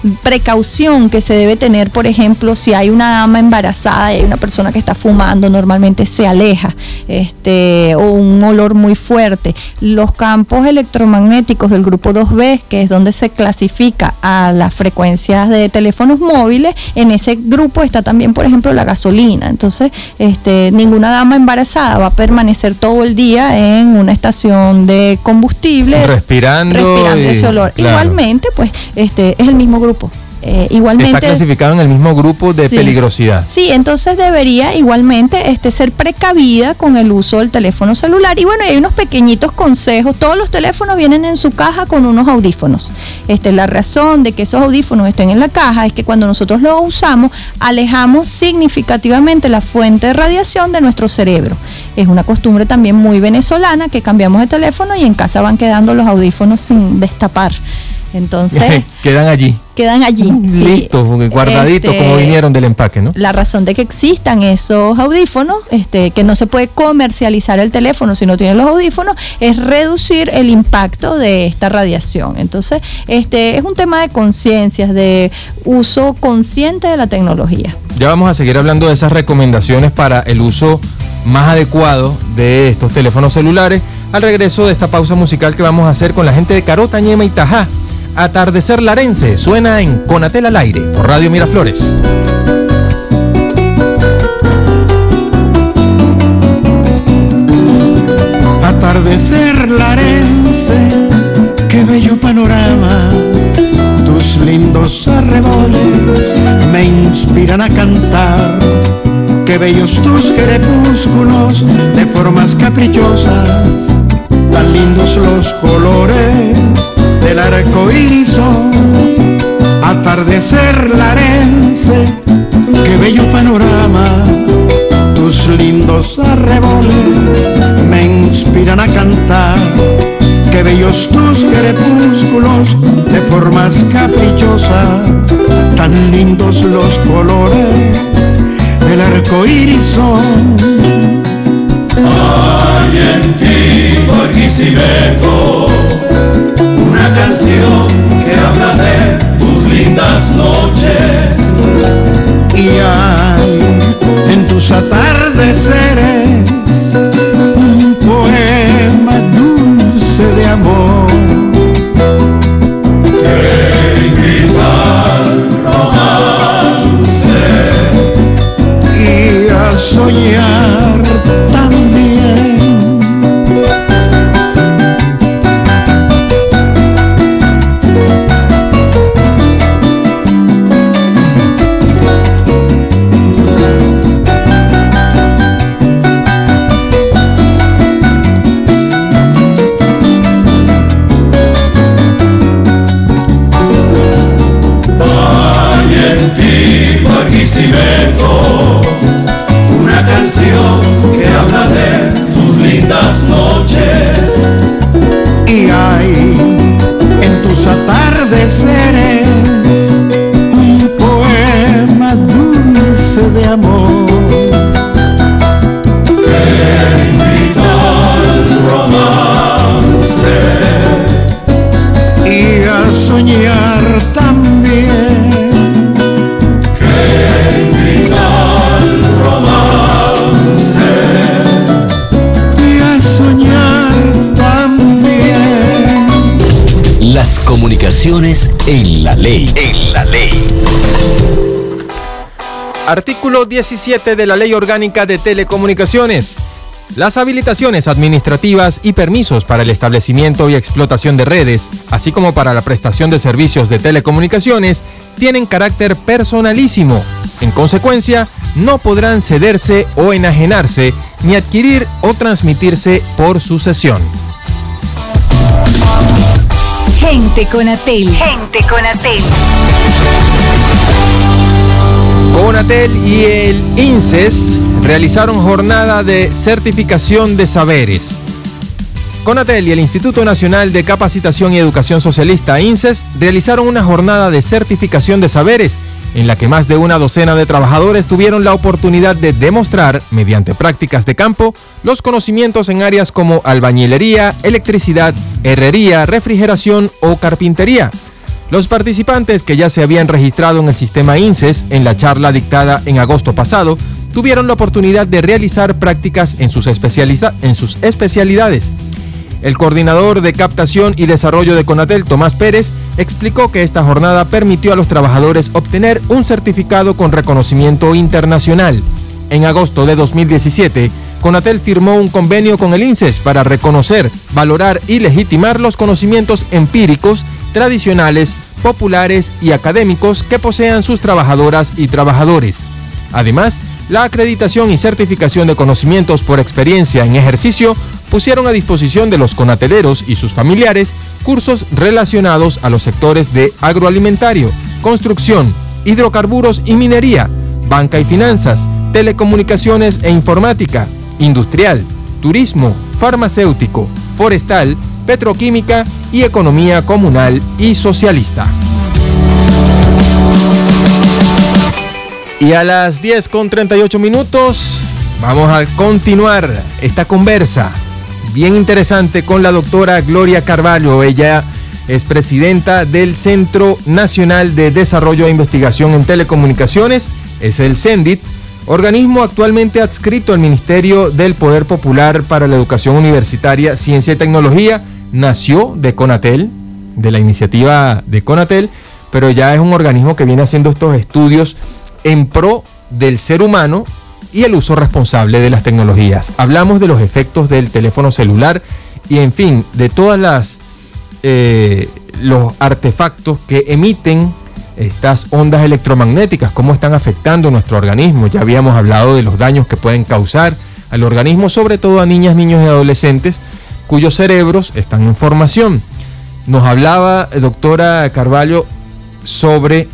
precaución que se debe tener, por ejemplo, si hay una dama embarazada y hay una persona que está fumando, normalmente se aleja, este, o un olor muy fuerte. Los campos electromagnéticos del grupo dos B, que es donde se clasifica a las frecuencias de teléfonos móviles, en ese grupo está también, por ejemplo, la gasolina. Entonces, este, ninguna dama embarazada va a permanecer todo el día en una estación de combustible respirando, respirando y, ese olor. claro. Igualmente, pues, este, es el mismo grupo. Eh, igualmente está clasificado en el mismo grupo de sí, peligrosidad. Sí, entonces debería igualmente este, ser precavida con el uso del teléfono celular. Y bueno, hay unos pequeñitos consejos. Todos los teléfonos vienen en su caja con unos audífonos. Este, la razón de que esos audífonos estén en la caja es que cuando nosotros los usamos, alejamos significativamente la fuente de radiación de nuestro cerebro. Es una costumbre también muy venezolana que cambiamos de teléfono y en casa van quedando los audífonos sin destapar. Entonces quedan allí. Quedan allí. Listos, sí, guardaditos, este, como vinieron del empaque, ¿no? La razón de que existan esos audífonos, este, que no se puede comercializar el teléfono si no tiene los audífonos, es reducir el impacto de esta radiación. Entonces, este es un tema de conciencias, de uso consciente de la tecnología. Ya vamos a seguir hablando de esas recomendaciones para el uso más adecuado de estos teléfonos celulares al regreso de esta pausa musical que vamos a hacer con la gente de Carota, Ñema y Tajá. Atardecer Larense suena en Conatel al aire por Radio Miraflores. Atardecer Larense, qué bello panorama. Tus lindos arreboles me inspiran a cantar. Qué bellos tus crepúsculos de formas caprichosas. Tan lindos los colores del arco iris. Atardecer Larense, qué bello panorama. Tus lindos arreboles me inspiran a cantar. Qué bellos tus crepúsculos de formas caprichosas. Tan lindos los colores del arco iris. Hay en ti, Barquisimeto, una canción que habla de tus lindas noches. Y hay en tus atardeceres un poema dulce de amor que invita al romance y a soñar también. Una canción que habla de tus lindas noches. Y hay en tus atardeceres un poema dulce de amor que invita al romance y a soñar también. Las comunicaciones en la ley. En la ley. Artículo diecisiete de la Ley Orgánica de Telecomunicaciones. Las habilitaciones administrativas y permisos para el establecimiento y explotación de redes, así como para la prestación de servicios de telecomunicaciones, tienen carácter personalísimo. En consecuencia, no podrán cederse o enajenarse, ni adquirir o transmitirse por sucesión. Gente Conatel. Gente Conatel. Conatel y el INSES realizaron jornada de certificación de saberes. Conatel y el Instituto Nacional de Capacitación y Educación Socialista, INSES, realizaron una jornada de certificación de saberes en la que más de una docena de trabajadores tuvieron la oportunidad de demostrar, mediante prácticas de campo, los conocimientos en áreas como albañilería, electricidad, herrería, refrigeración o carpintería. Los participantes que ya se habían registrado en el sistema INSES en la charla dictada en agosto pasado tuvieron la oportunidad de realizar prácticas en sus, especializa- en sus especialidades. El coordinador de captación y desarrollo de Conatel, Tomás Pérez, explicó que esta jornada permitió a los trabajadores obtener un certificado con reconocimiento internacional. En agosto de dos mil diecisiete, Conatel firmó un convenio con el INSES para reconocer, valorar y legitimar los conocimientos empíricos, tradicionales, populares y académicos que posean sus trabajadoras y trabajadores. Además, la acreditación y certificación de conocimientos por experiencia en ejercicio pusieron a disposición de los conateleros y sus familiares cursos relacionados a los sectores de agroalimentario, construcción, hidrocarburos y minería, banca y finanzas, telecomunicaciones e informática, industrial, turismo, farmacéutico, forestal, petroquímica y economía comunal y socialista. Y a las diez con treinta y ocho minutos vamos a continuar esta conversa bien interesante con la doctora Gloria Carvalho. Ella es presidenta del Centro Nacional de Desarrollo e Investigación en Telecomunicaciones, es el CENDIT, organismo actualmente adscrito al Ministerio del Poder Popular para la Educación Universitaria, Ciencia y Tecnología. Nació de Conatel, de la iniciativa de Conatel, pero ya es un organismo que viene haciendo estos estudios en pro del ser humano y el uso responsable de las tecnologías. Hablamos de los efectos del teléfono celular y, en fin, de todas las eh, los artefactos que emiten estas ondas electromagnéticas, cómo están afectando nuestro organismo. Ya habíamos hablado de los daños que pueden causar al organismo, sobre todo a niñas, niños y adolescentes cuyos cerebros están en formación. Nos hablaba, doctora Carvalho, sobre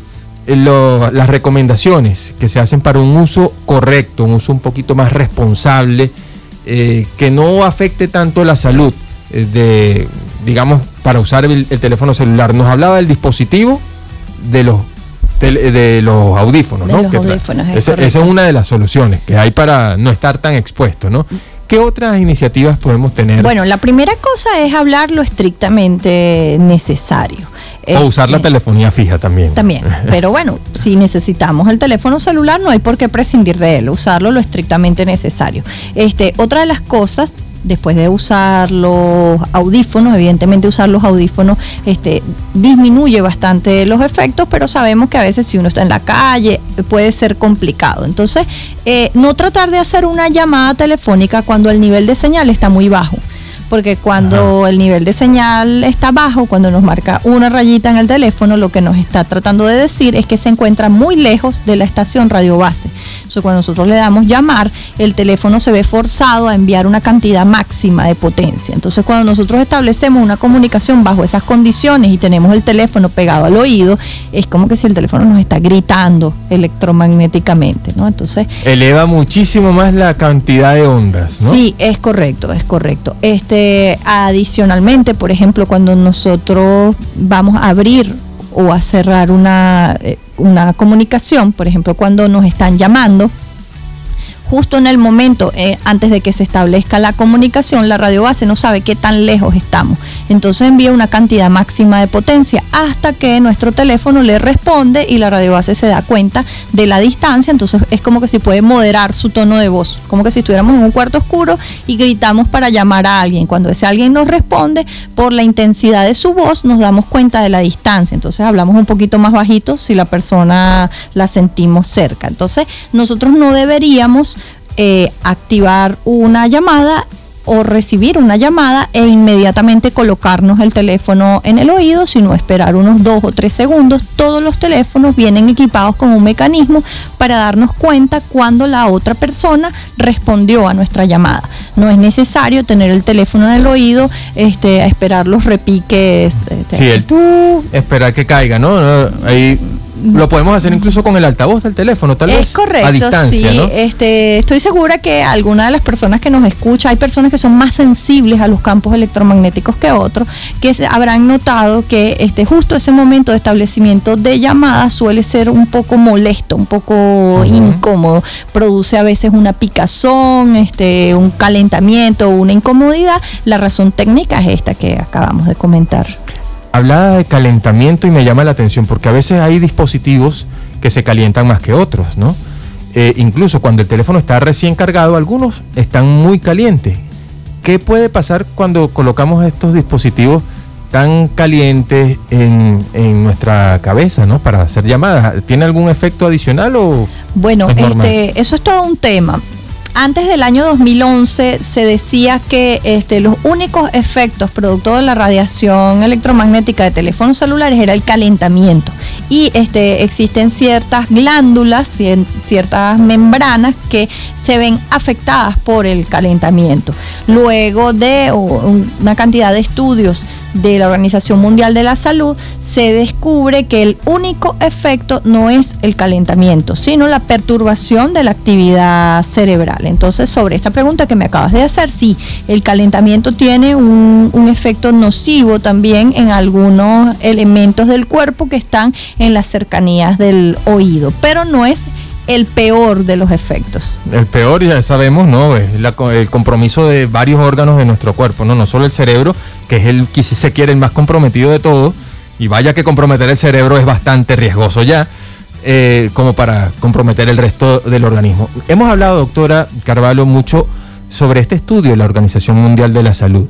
Lo, las recomendaciones que se hacen para un uso correcto, un uso un poquito más responsable, eh, que no afecte tanto la salud, eh, de, digamos, para usar el, el teléfono celular. Nos hablaba del dispositivo de los, de, de los audífonos, de ¿no? los que audífonos, es esa, esa es una de las soluciones que hay para no estar tan expuesto, ¿no? ¿Qué otras iniciativas podemos tener? Bueno, la primera cosa es hablar lo estrictamente necesario. O usar Este, la telefonía fija también. También, pero bueno, si necesitamos el teléfono celular, no hay por qué prescindir de él, usarlo lo estrictamente necesario. Este, otra de las cosas, después de usar los audífonos, evidentemente usar los audífonos este, disminuye bastante los efectos, pero sabemos que a veces si uno está en la calle puede ser complicado. Entonces, eh, no tratar de hacer una llamada telefónica cuando el nivel de señal está muy bajo. Porque cuando Ajá. el nivel de señal está bajo, cuando nos marca una rayita en el teléfono, lo que nos está tratando de decir es que se encuentra muy lejos de la estación radio base. Entonces, cuando nosotros le damos llamar, el teléfono se ve forzado a enviar una cantidad máxima de potencia. Entonces, cuando nosotros establecemos una comunicación bajo esas condiciones y tenemos el teléfono pegado al oído, es como que si el teléfono nos está gritando electromagnéticamente, ¿no? Entonces, eleva muchísimo más la cantidad de ondas, ¿no? Sí, es correcto, es correcto. Este Adicionalmente, por ejemplo, cuando nosotros vamos a abrir o a cerrar una, una comunicación, por ejemplo, cuando nos están llamando, justo en el momento, eh, antes de que se establezca la comunicación, la radio base no sabe qué tan lejos estamos. Entonces envía una cantidad máxima de potencia hasta que nuestro teléfono le responde y la radio base se da cuenta de la distancia. Entonces es como que si puede moderar su tono de voz, como que si estuviéramos en un cuarto oscuro y gritamos para llamar a alguien. Cuando ese alguien nos responde, por la intensidad de su voz nos damos cuenta de la distancia. Entonces hablamos un poquito más bajito si la persona la sentimos cerca. Entonces nosotros no deberíamos Eh, activar una llamada o recibir una llamada e inmediatamente colocarnos el teléfono en el oído, sino esperar unos dos o tres segundos. Todos los teléfonos vienen equipados con un mecanismo para darnos cuenta cuando la otra persona respondió a nuestra llamada. No es necesario tener el teléfono en el oído, este, a esperar los repiques. Este, sí, el tú, esperar que caiga, ¿no? Ahí lo podemos hacer incluso con el altavoz del teléfono, tal vez. Es correcto, a distancia, sí. ¿no? Este, estoy segura que alguna de las personas que nos escucha, hay personas que son más sensibles a los campos electromagnéticos que otros, que se, habrán notado que este, justo ese momento de establecimiento de llamadas suele ser un poco molesto, un poco uh-huh. incómodo. Produce a veces una picazón, este, un calentamiento, una incomodidad. La razón técnica es esta que acabamos de comentar. hablaba de calentamiento y me llama la atención porque a veces hay dispositivos que se calientan más que otros, ¿no? Eh, incluso cuando el teléfono está recién cargado, algunos están muy calientes. ¿Qué puede pasar cuando colocamos estos dispositivos tan calientes en, en nuestra cabeza, ¿no? Para hacer llamadas. ¿Tiene algún efecto adicional o Bueno, es normal? este, eso es todo un tema. Antes del año dos mil once se decía que este, los únicos efectos producto de la radiación electromagnética de teléfonos celulares era el calentamiento. Y este, existen ciertas glándulas, cien, ciertas membranas que se ven afectadas por el calentamiento. Luego de oh, una cantidad de estudios de la Organización Mundial de la Salud, se descubre que el único efecto no es el calentamiento, sino la perturbación de la actividad cerebral. Entonces, sobre esta pregunta que me acabas de hacer, sí, el calentamiento tiene un, un efecto nocivo también en algunos elementos del cuerpo que están en las cercanías del oído, pero no es el peor de los efectos. El peor, ya sabemos, ¿no? Es la, el compromiso de varios órganos de nuestro cuerpo, ¿no? No solo el cerebro, que es el que si se quiere el más comprometido de todo, y vaya que comprometer el cerebro es bastante riesgoso ya, eh, como para comprometer el resto del organismo. Hemos hablado, doctora Carvalho, mucho sobre este estudio de la Organización Mundial de la Salud.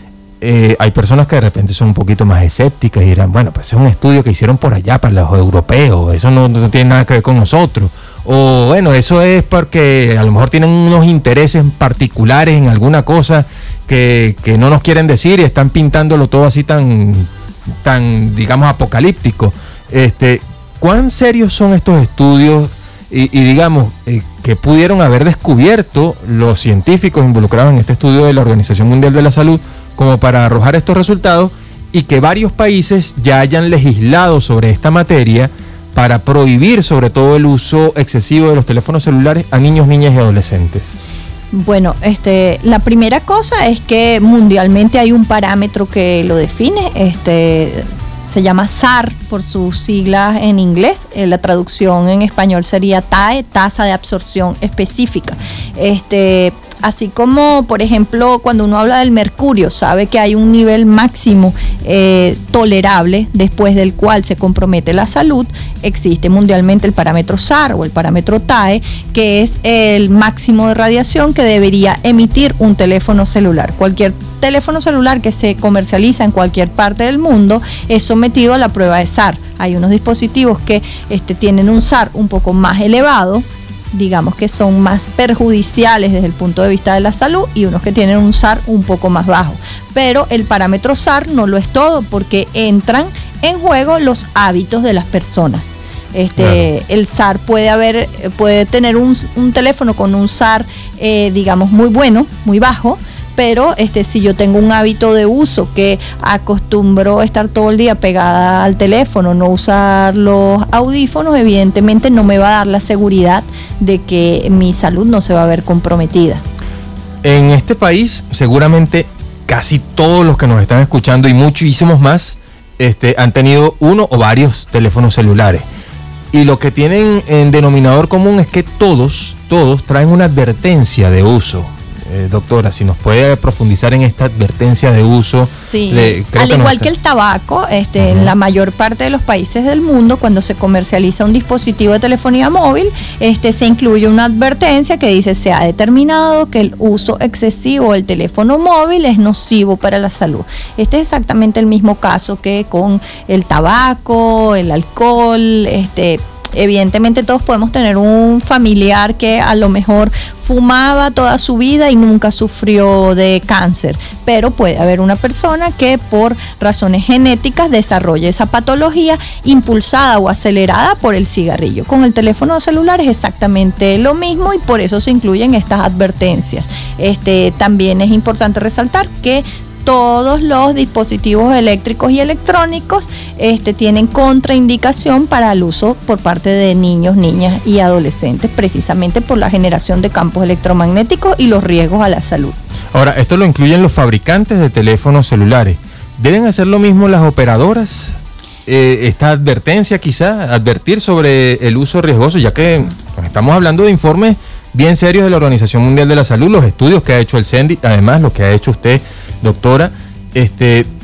Eh, hay personas que de repente son un poquito más escépticas y dirán, bueno, pues es un estudio que hicieron por allá para los europeos, eso no, no tiene nada que ver con nosotros. O bueno, eso es porque a lo mejor tienen unos intereses particulares en alguna cosa que, que no nos quieren decir y están pintándolo todo así tan, tan digamos, apocalíptico. Este, ¿cuán serios son estos estudios y, y digamos, eh, que pudieron haber descubierto los científicos involucrados en este estudio de la Organización Mundial de la Salud como para arrojar estos resultados y que varios países ya hayan legislado sobre esta materia para prohibir sobre todo el uso excesivo de los teléfonos celulares a niños, niñas y adolescentes? Bueno, este, la primera cosa es que mundialmente hay un parámetro que lo define, este, se llama S A R por sus siglas en inglés, eh, la traducción en español sería T A E, tasa de absorción específica. Este, así como, por ejemplo, cuando uno habla del mercurio, sabe que hay un nivel máximo eh, tolerable después del cual se compromete la salud. Existe mundialmente el parámetro S A R o el parámetro T A E, que es el máximo de radiación que debería emitir un teléfono celular. Cualquier teléfono celular que se comercializa en cualquier parte del mundo es sometido a la prueba de S A R. Hay unos dispositivos que este, tienen un S A R un poco más elevado, digamos que son más perjudiciales desde el punto de vista de la salud, y unos que tienen un S A R un poco más bajo. Pero el parámetro S A R no lo es todo, porque entran en juego los hábitos de las personas. Este, claro. El S A R puede haber, puede tener un, un teléfono con un S A R, eh, digamos, muy bueno, muy bajo, pero este, si yo tengo un hábito de uso que acostumbro estar todo el día pegada al teléfono, no usar los audífonos, evidentemente no me va a dar la seguridad de que mi salud no se va a ver comprometida. En este país, seguramente casi todos los que nos están escuchando y muchísimos más este, han tenido uno o varios teléfonos celulares. Y lo que tienen en denominador común es que todos, todos traen una advertencia de uso. Eh, doctora, si nos puede profundizar en esta advertencia de uso. Sí, le, creo al que igual está... que el tabaco, este, uh-huh. en la mayor parte de los países del mundo, cuando se comercializa un dispositivo de telefonía móvil, este, se incluye una advertencia que dice: se ha determinado que el uso excesivo del teléfono móvil es nocivo para la salud. Este es exactamente el mismo caso que con el tabaco, el alcohol, este... Evidentemente todos podemos tener un familiar que a lo mejor fumaba toda su vida y nunca sufrió de cáncer, pero puede haber una persona que por razones genéticas desarrolle esa patología impulsada o acelerada por el cigarrillo. Con el teléfono celular es exactamente lo mismo y por eso se incluyen estas advertencias. Este, también es importante resaltar que todos los dispositivos eléctricos y electrónicos este, tienen contraindicación para el uso por parte de niños, niñas y adolescentes, precisamente por la generación de campos electromagnéticos y los riesgos a la salud. Ahora, esto lo incluyen los fabricantes de teléfonos celulares. ¿Deben hacer lo mismo las operadoras? Eh, esta advertencia quizá, advertir sobre el uso riesgoso, ya que pues, estamos hablando de informes bien serios de la Organización Mundial de la Salud, los estudios que ha hecho el CENDI, además lo que ha hecho usted, doctora, este,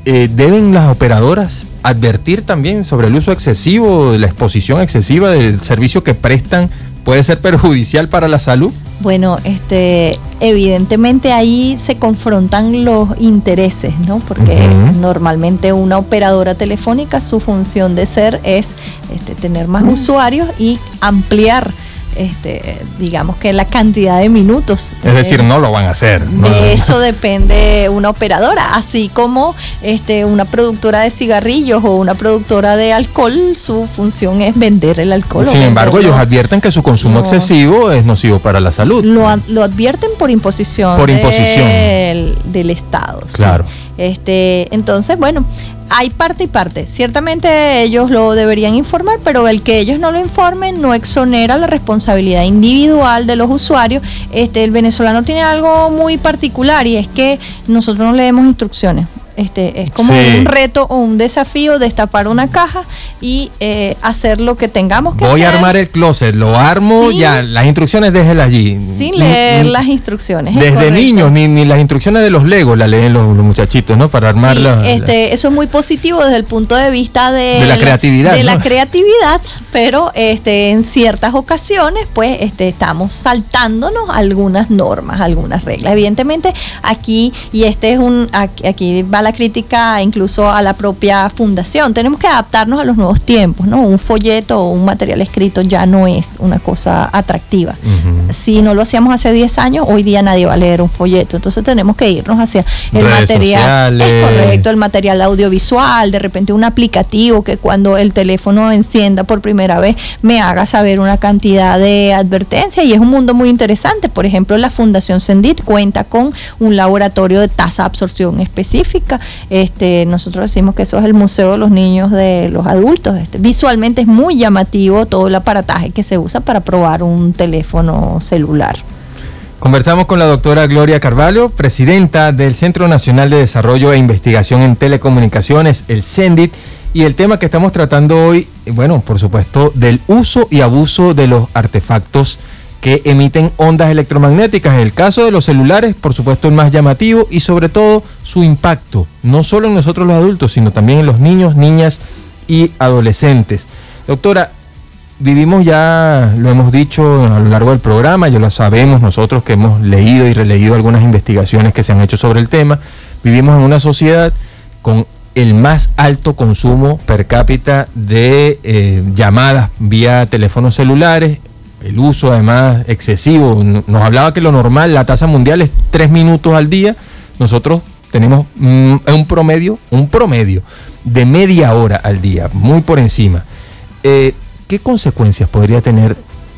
eh, ¿deben las operadoras advertir también sobre el uso excesivo, la exposición excesiva del servicio que prestan? ¿Puede ser perjudicial para la salud? Bueno, este, evidentemente ahí se confrontan los intereses, ¿no? Porque uh-huh. normalmente una operadora telefónica, su función de ser es este, tener más uh-huh. usuarios y ampliar, este, digamos que la cantidad de minutos. Es decir, eh, no lo van a hacer. No, de no. eso depende una operadora, así como este, una productora de cigarrillos o una productora de alcohol, su función es vender el alcohol. Sin embargo, ellos advierten que su consumo no. excesivo es nocivo para la salud. Lo, lo advierten por imposición, por imposición. Del, del Estado. Claro. Sí. Este, entonces, bueno, hay parte y parte. Ciertamente ellos lo deberían informar, pero el que ellos no lo informen no exonera la responsabilidad individual de los usuarios. Este, el venezolano tiene algo muy particular y es que nosotros no leemos instrucciones. Este, es como sí. un reto o un desafío destapar una caja y eh, hacer lo que tengamos que Voy hacer. Voy a armar el closet, lo armo, sí. ya, las instrucciones déjelas allí. Sin leer ni, las instrucciones. Desde niños, ni, ni las instrucciones de los Legos las leen los, los muchachitos, ¿no? Para armar sí, la, este, la... Eso es muy positivo desde el punto de vista de, de la creatividad. De ¿no? la creatividad, pero este, en ciertas ocasiones, pues, este, estamos saltándonos algunas normas, algunas reglas. Evidentemente, aquí, y este es un, aquí, aquí va la crítica incluso a la propia fundación, tenemos que adaptarnos a los nuevos tiempos, ¿no? Un folleto o un material escrito ya no es una cosa atractiva. Uh-huh. Si no lo hacíamos hace diez años, hoy día nadie va a leer un folleto, entonces tenemos que irnos hacia el redes material, sociales. Es correcto, el material audiovisual, de repente un aplicativo que cuando el teléfono encienda por primera vez me haga saber una cantidad de advertencias, y es un mundo muy interesante. Por ejemplo, la Fundación Sendit cuenta con un laboratorio de tasa de absorción específica. Este, nosotros decimos que eso es el museo de los niños de los adultos. Este, visualmente es muy llamativo todo el aparataje que se usa para probar un teléfono celular. Conversamos con la doctora Gloria Carvalho, presidenta del Centro Nacional de Desarrollo e Investigación en Telecomunicaciones, el Sendit, y el tema que estamos tratando hoy, bueno, por supuesto, del uso y abuso de los artefactos que emiten ondas electromagnéticas. En el caso de los celulares, por supuesto, el más llamativo, y sobre todo su impacto, no solo en nosotros los adultos, sino también en los niños, niñas y adolescentes. Doctora, vivimos ya, lo hemos dicho a lo largo del programa, ya lo sabemos nosotros que hemos leído y releído algunas investigaciones que se han hecho sobre el tema, vivimos en una sociedad con el más alto consumo per cápita de eh, llamadas vía teléfonos celulares, el uso además excesivo. Nos hablaba que lo normal, la tasa mundial es tres minutos al día, nosotros tenemos mm, un promedio, un promedio de media hora al día, muy por encima. Eh, ¿Qué consecuencias podría tener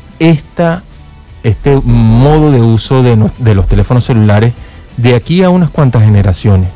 esta, este modo de uso de, no, de los teléfonos celulares de aquí a unas cuantas generaciones?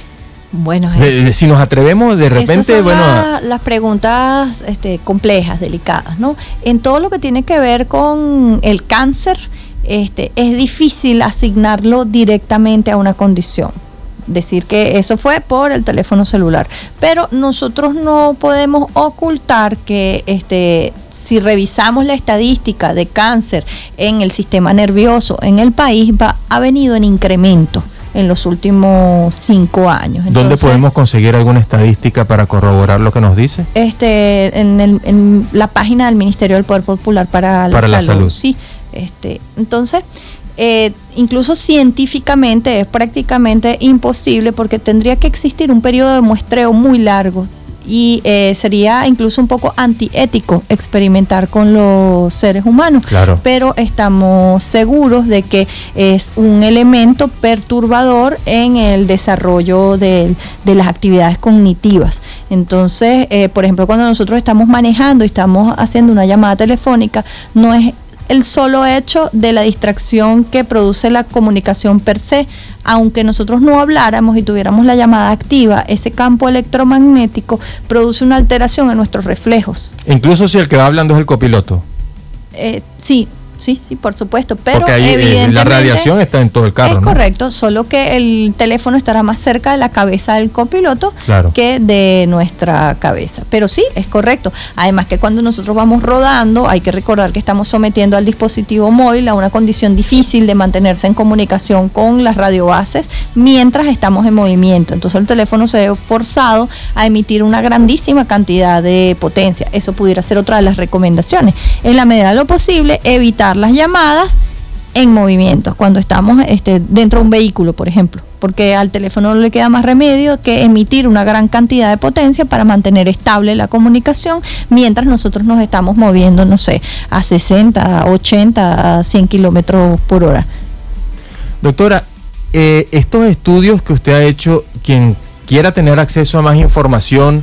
Bueno, de, de, si nos atrevemos de repente, esas son bueno, la, las preguntas este, complejas, delicadas, ¿no? En todo lo que tiene que ver con el cáncer, este, es difícil asignarlo directamente a una condición. Decir que eso fue por el teléfono celular, pero nosotros no podemos ocultar que este, si revisamos la estadística de cáncer en el sistema nervioso en el país, va, ha venido en incremento en los últimos cinco años. Entonces, ¿dónde podemos conseguir alguna estadística para corroborar lo que nos dice? Este, en, el, en la página del Ministerio del Poder Popular para la, para la salud. salud. Sí, este, entonces, eh, incluso científicamente es prácticamente imposible, porque tendría que existir un periodo de muestreo muy largo. Y eh, sería incluso un poco antiético experimentar con los seres humanos. Claro. Pero estamos seguros de que es un elemento perturbador en el desarrollo de, de las actividades cognitivas. Entonces, eh, por ejemplo, cuando nosotros estamos manejando y estamos haciendo una llamada telefónica, no es el solo hecho de la distracción que produce la comunicación per se. Aunque nosotros no habláramos y tuviéramos la llamada activa, ese campo electromagnético produce una alteración en nuestros reflejos. Incluso si el que va hablando es el copiloto. Eh, sí, sí, sí, por supuesto, pero porque ahí, eh, evidentemente la radiación está en todo el carro, es ¿no? correcto, solo que el teléfono estará más cerca de la cabeza del copiloto Claro. que de nuestra cabeza. Pero sí, es correcto. Además que cuando nosotros vamos rodando, hay que recordar que estamos sometiendo al dispositivo móvil a una condición difícil de mantenerse en comunicación con las radiobases mientras estamos en movimiento. Entonces el teléfono se ve forzado a emitir una grandísima cantidad de potencia. Eso pudiera ser otra de las recomendaciones. En la medida de lo posible, evitar las llamadas en movimientos, cuando estamos este, dentro de un vehículo, por ejemplo, porque al teléfono no le queda más remedio que emitir una gran cantidad de potencia para mantener estable la comunicación mientras nosotros nos estamos moviendo, no sé, a sesenta, ochenta, cien kilómetros por hora. Doctora, eh, estos estudios que usted ha hecho, quien quiera tener acceso a más información,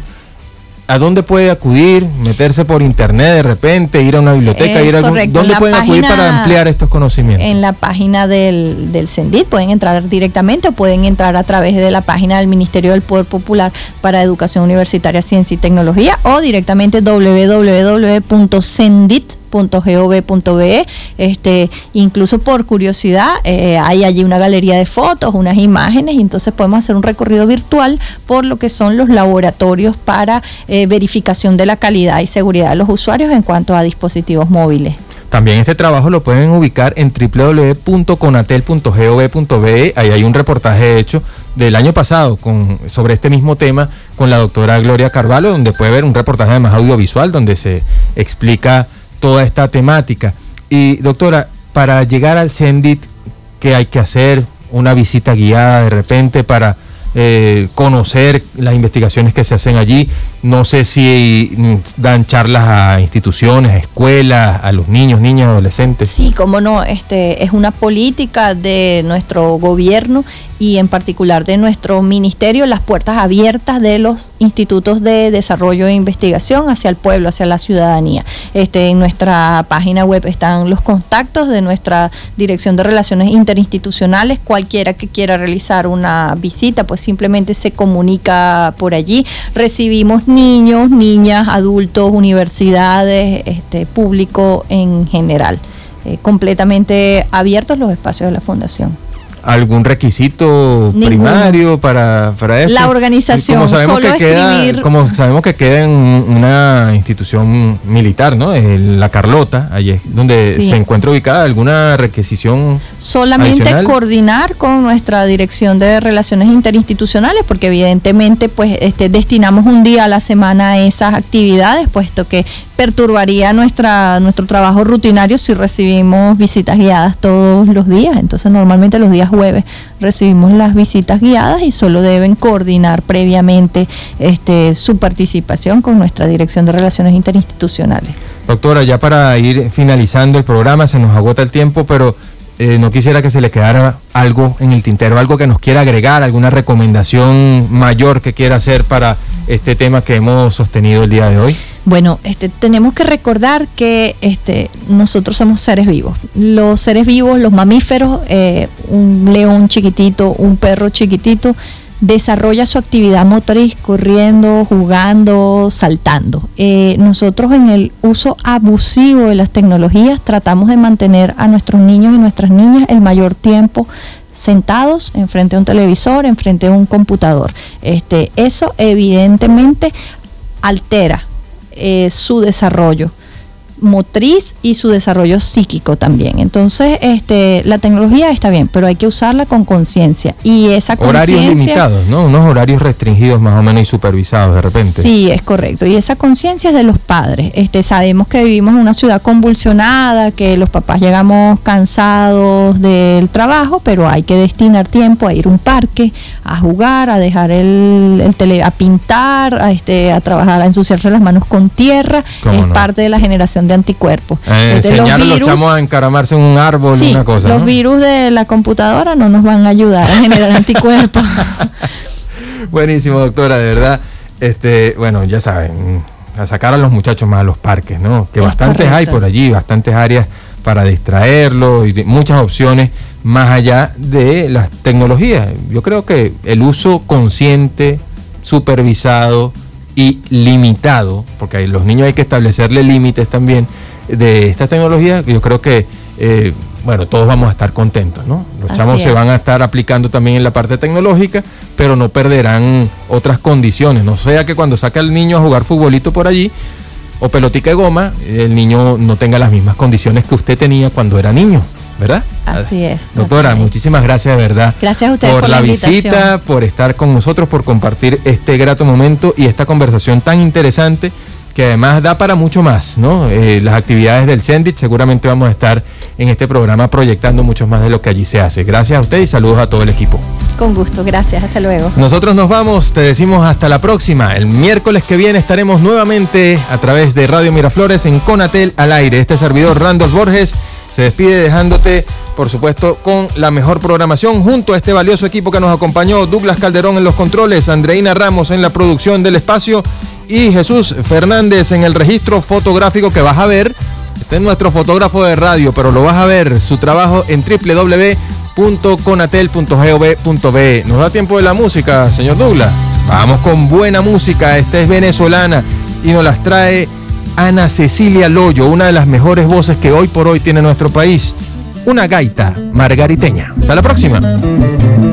¿a dónde puede acudir? ¿Meterse por internet de repente? ¿Ir a una biblioteca? Es ir a algún, correcto. ¿Dónde En la pueden acudir página- para ampliar estos conocimientos? En la página del, del CENDIT pueden entrar directamente o pueden entrar a través de la página del Ministerio del Poder Popular para Educación Universitaria, Ciencia y Tecnología o directamente w w w punto cendit punto gov punto be. Este, incluso por curiosidad, eh, hay allí una galería de fotos, unas imágenes, y entonces podemos hacer un recorrido virtual por lo que son los laboratorios para eh, verificación de la calidad y seguridad de los usuarios en cuanto a dispositivos móviles. También este trabajo lo pueden ubicar en w w w punto conatel punto gov punto be. Ahí hay un reportaje hecho del año pasado con, sobre este mismo tema con la doctora Gloria Carvalho, donde puede ver un reportaje además audiovisual donde se explica toda esta temática. Y doctora, para llegar al CENDIT, ¿qué hay que hacer? ¿Una visita guiada de repente para eh, conocer las investigaciones que se hacen allí? No sé si mm, dan charlas a instituciones, a escuelas, a los niños, niñas, adolescentes. Sí, cómo no, este, es una política de nuestro gobierno y en particular de nuestro ministerio, las puertas abiertas de los institutos de desarrollo e investigación hacia el pueblo, hacia la ciudadanía. Este, en nuestra página web están los contactos de nuestra Dirección de Relaciones Interinstitucionales. Cualquiera que quiera realizar una visita, pues simplemente se comunica por allí. Recibimos niños, niñas, adultos, universidades, este, público en general. Eh, completamente abiertos los espacios de la Fundación. ¿Algún requisito Ninguno. primario para, para eso? La organización, Como sabemos solo que queda, escribir- como sabemos que queda en una institución militar, ¿no? En La Carlota, allí es donde Sí. se encuentra ubicada. ¿Alguna requisición Solamente adicional? coordinar con nuestra Dirección de Relaciones Interinstitucionales, porque evidentemente pues este destinamos un día a la semana a esas actividades, puesto que perturbaría nuestra nuestro trabajo rutinario si recibimos visitas guiadas todos los días. Entonces normalmente los días jueves recibimos las visitas guiadas y solo deben coordinar previamente este su participación con nuestra Dirección de Relaciones Interinstitucionales. Doctora, ya para ir finalizando el programa, se nos agota el tiempo, pero eh, no quisiera que se le quedara algo en el tintero, algo que nos quiera agregar, alguna recomendación mayor que quiera hacer para este tema que hemos sostenido el día de hoy. Bueno, este, tenemos que recordar que este, nosotros somos seres vivos. Los seres vivos, los mamíferos, eh, un león chiquitito, un perro chiquitito, desarrolla su actividad motriz corriendo, jugando, saltando. Eh, nosotros en el uso abusivo de las tecnologías tratamos de mantener a nuestros niños y nuestras niñas el mayor tiempo sentados enfrente a un televisor, enfrente a un computador. Este, eso evidentemente altera eh, su desarrollo motriz y su desarrollo psíquico también. Entonces, este, la tecnología está bien, pero hay que usarla con conciencia. Y esa conciencia... Horarios limitados, ¿no? Unos horarios restringidos más o menos y supervisados de repente. Sí, es correcto. Y esa conciencia es de los padres. Este, sabemos que vivimos en una ciudad convulsionada, que los papás llegamos cansados del trabajo, pero hay que destinar tiempo a ir a un parque, a jugar, a dejar el, el tele, a pintar, a, este, a trabajar, a ensuciarse las manos con tierra. ¿Cómo Es no? parte de la generación de anticuerpos. Eh, Este, los enseñar a los virus- chamos a encaramarse en un árbol, Sí, una cosa, los ¿no? virus de la computadora no nos van a ayudar a generar anticuerpos. Buenísimo, doctora, de verdad. Este, bueno, ya saben, a sacar a los muchachos más a los parques, ¿no? Que Es bastantes hay correcto. por allí, bastantes áreas para distraerlos y de- muchas opciones más allá de las tecnologías. Yo creo que el uso consciente, supervisado y limitado, porque a los niños hay que establecerle límites también de estas tecnologías, yo creo que eh, bueno, todos vamos a estar contentos, ¿no? Los Así chamos se es. van a estar aplicando también en la parte tecnológica, pero no perderán otras condiciones. No sea que cuando saque al niño a jugar futbolito por allí, o pelotica de goma, el niño no tenga las mismas condiciones que usted tenía cuando era niño, ¿verdad? Así es. Doctora, así es. muchísimas gracias de verdad. Gracias a ustedes por, por la la visita, invitación. por estar con nosotros, por compartir este grato momento y esta conversación tan interesante que además da para mucho más, ¿no? Eh, las actividades del CENDIT, seguramente vamos a estar en este programa proyectando mucho más de lo que allí se hace. Gracias a usted y saludos a todo el equipo. Con gusto, gracias, hasta luego. Nosotros nos vamos, te decimos hasta la próxima. El miércoles que viene estaremos nuevamente a través de Radio Miraflores en Conatel al aire. Este servidor Randolph Borges se despide dejándote, por supuesto, con la mejor programación junto a este valioso equipo que nos acompañó: Douglas Calderón en los controles, Andreina Ramos en la producción del espacio y Jesús Fernández en el registro fotográfico, que vas a ver. Este es nuestro fotógrafo de radio, pero lo vas a ver su trabajo en doble u doble u doble u punto conatel punto gov punto be. ¿Nos da tiempo de la música, señor Douglas? Vamos con buena música. Esta es venezolana y nos las trae Ana Cecilia Loyo, una de las mejores voces que hoy por hoy tiene nuestro país. Una gaita margariteña. Hasta la próxima.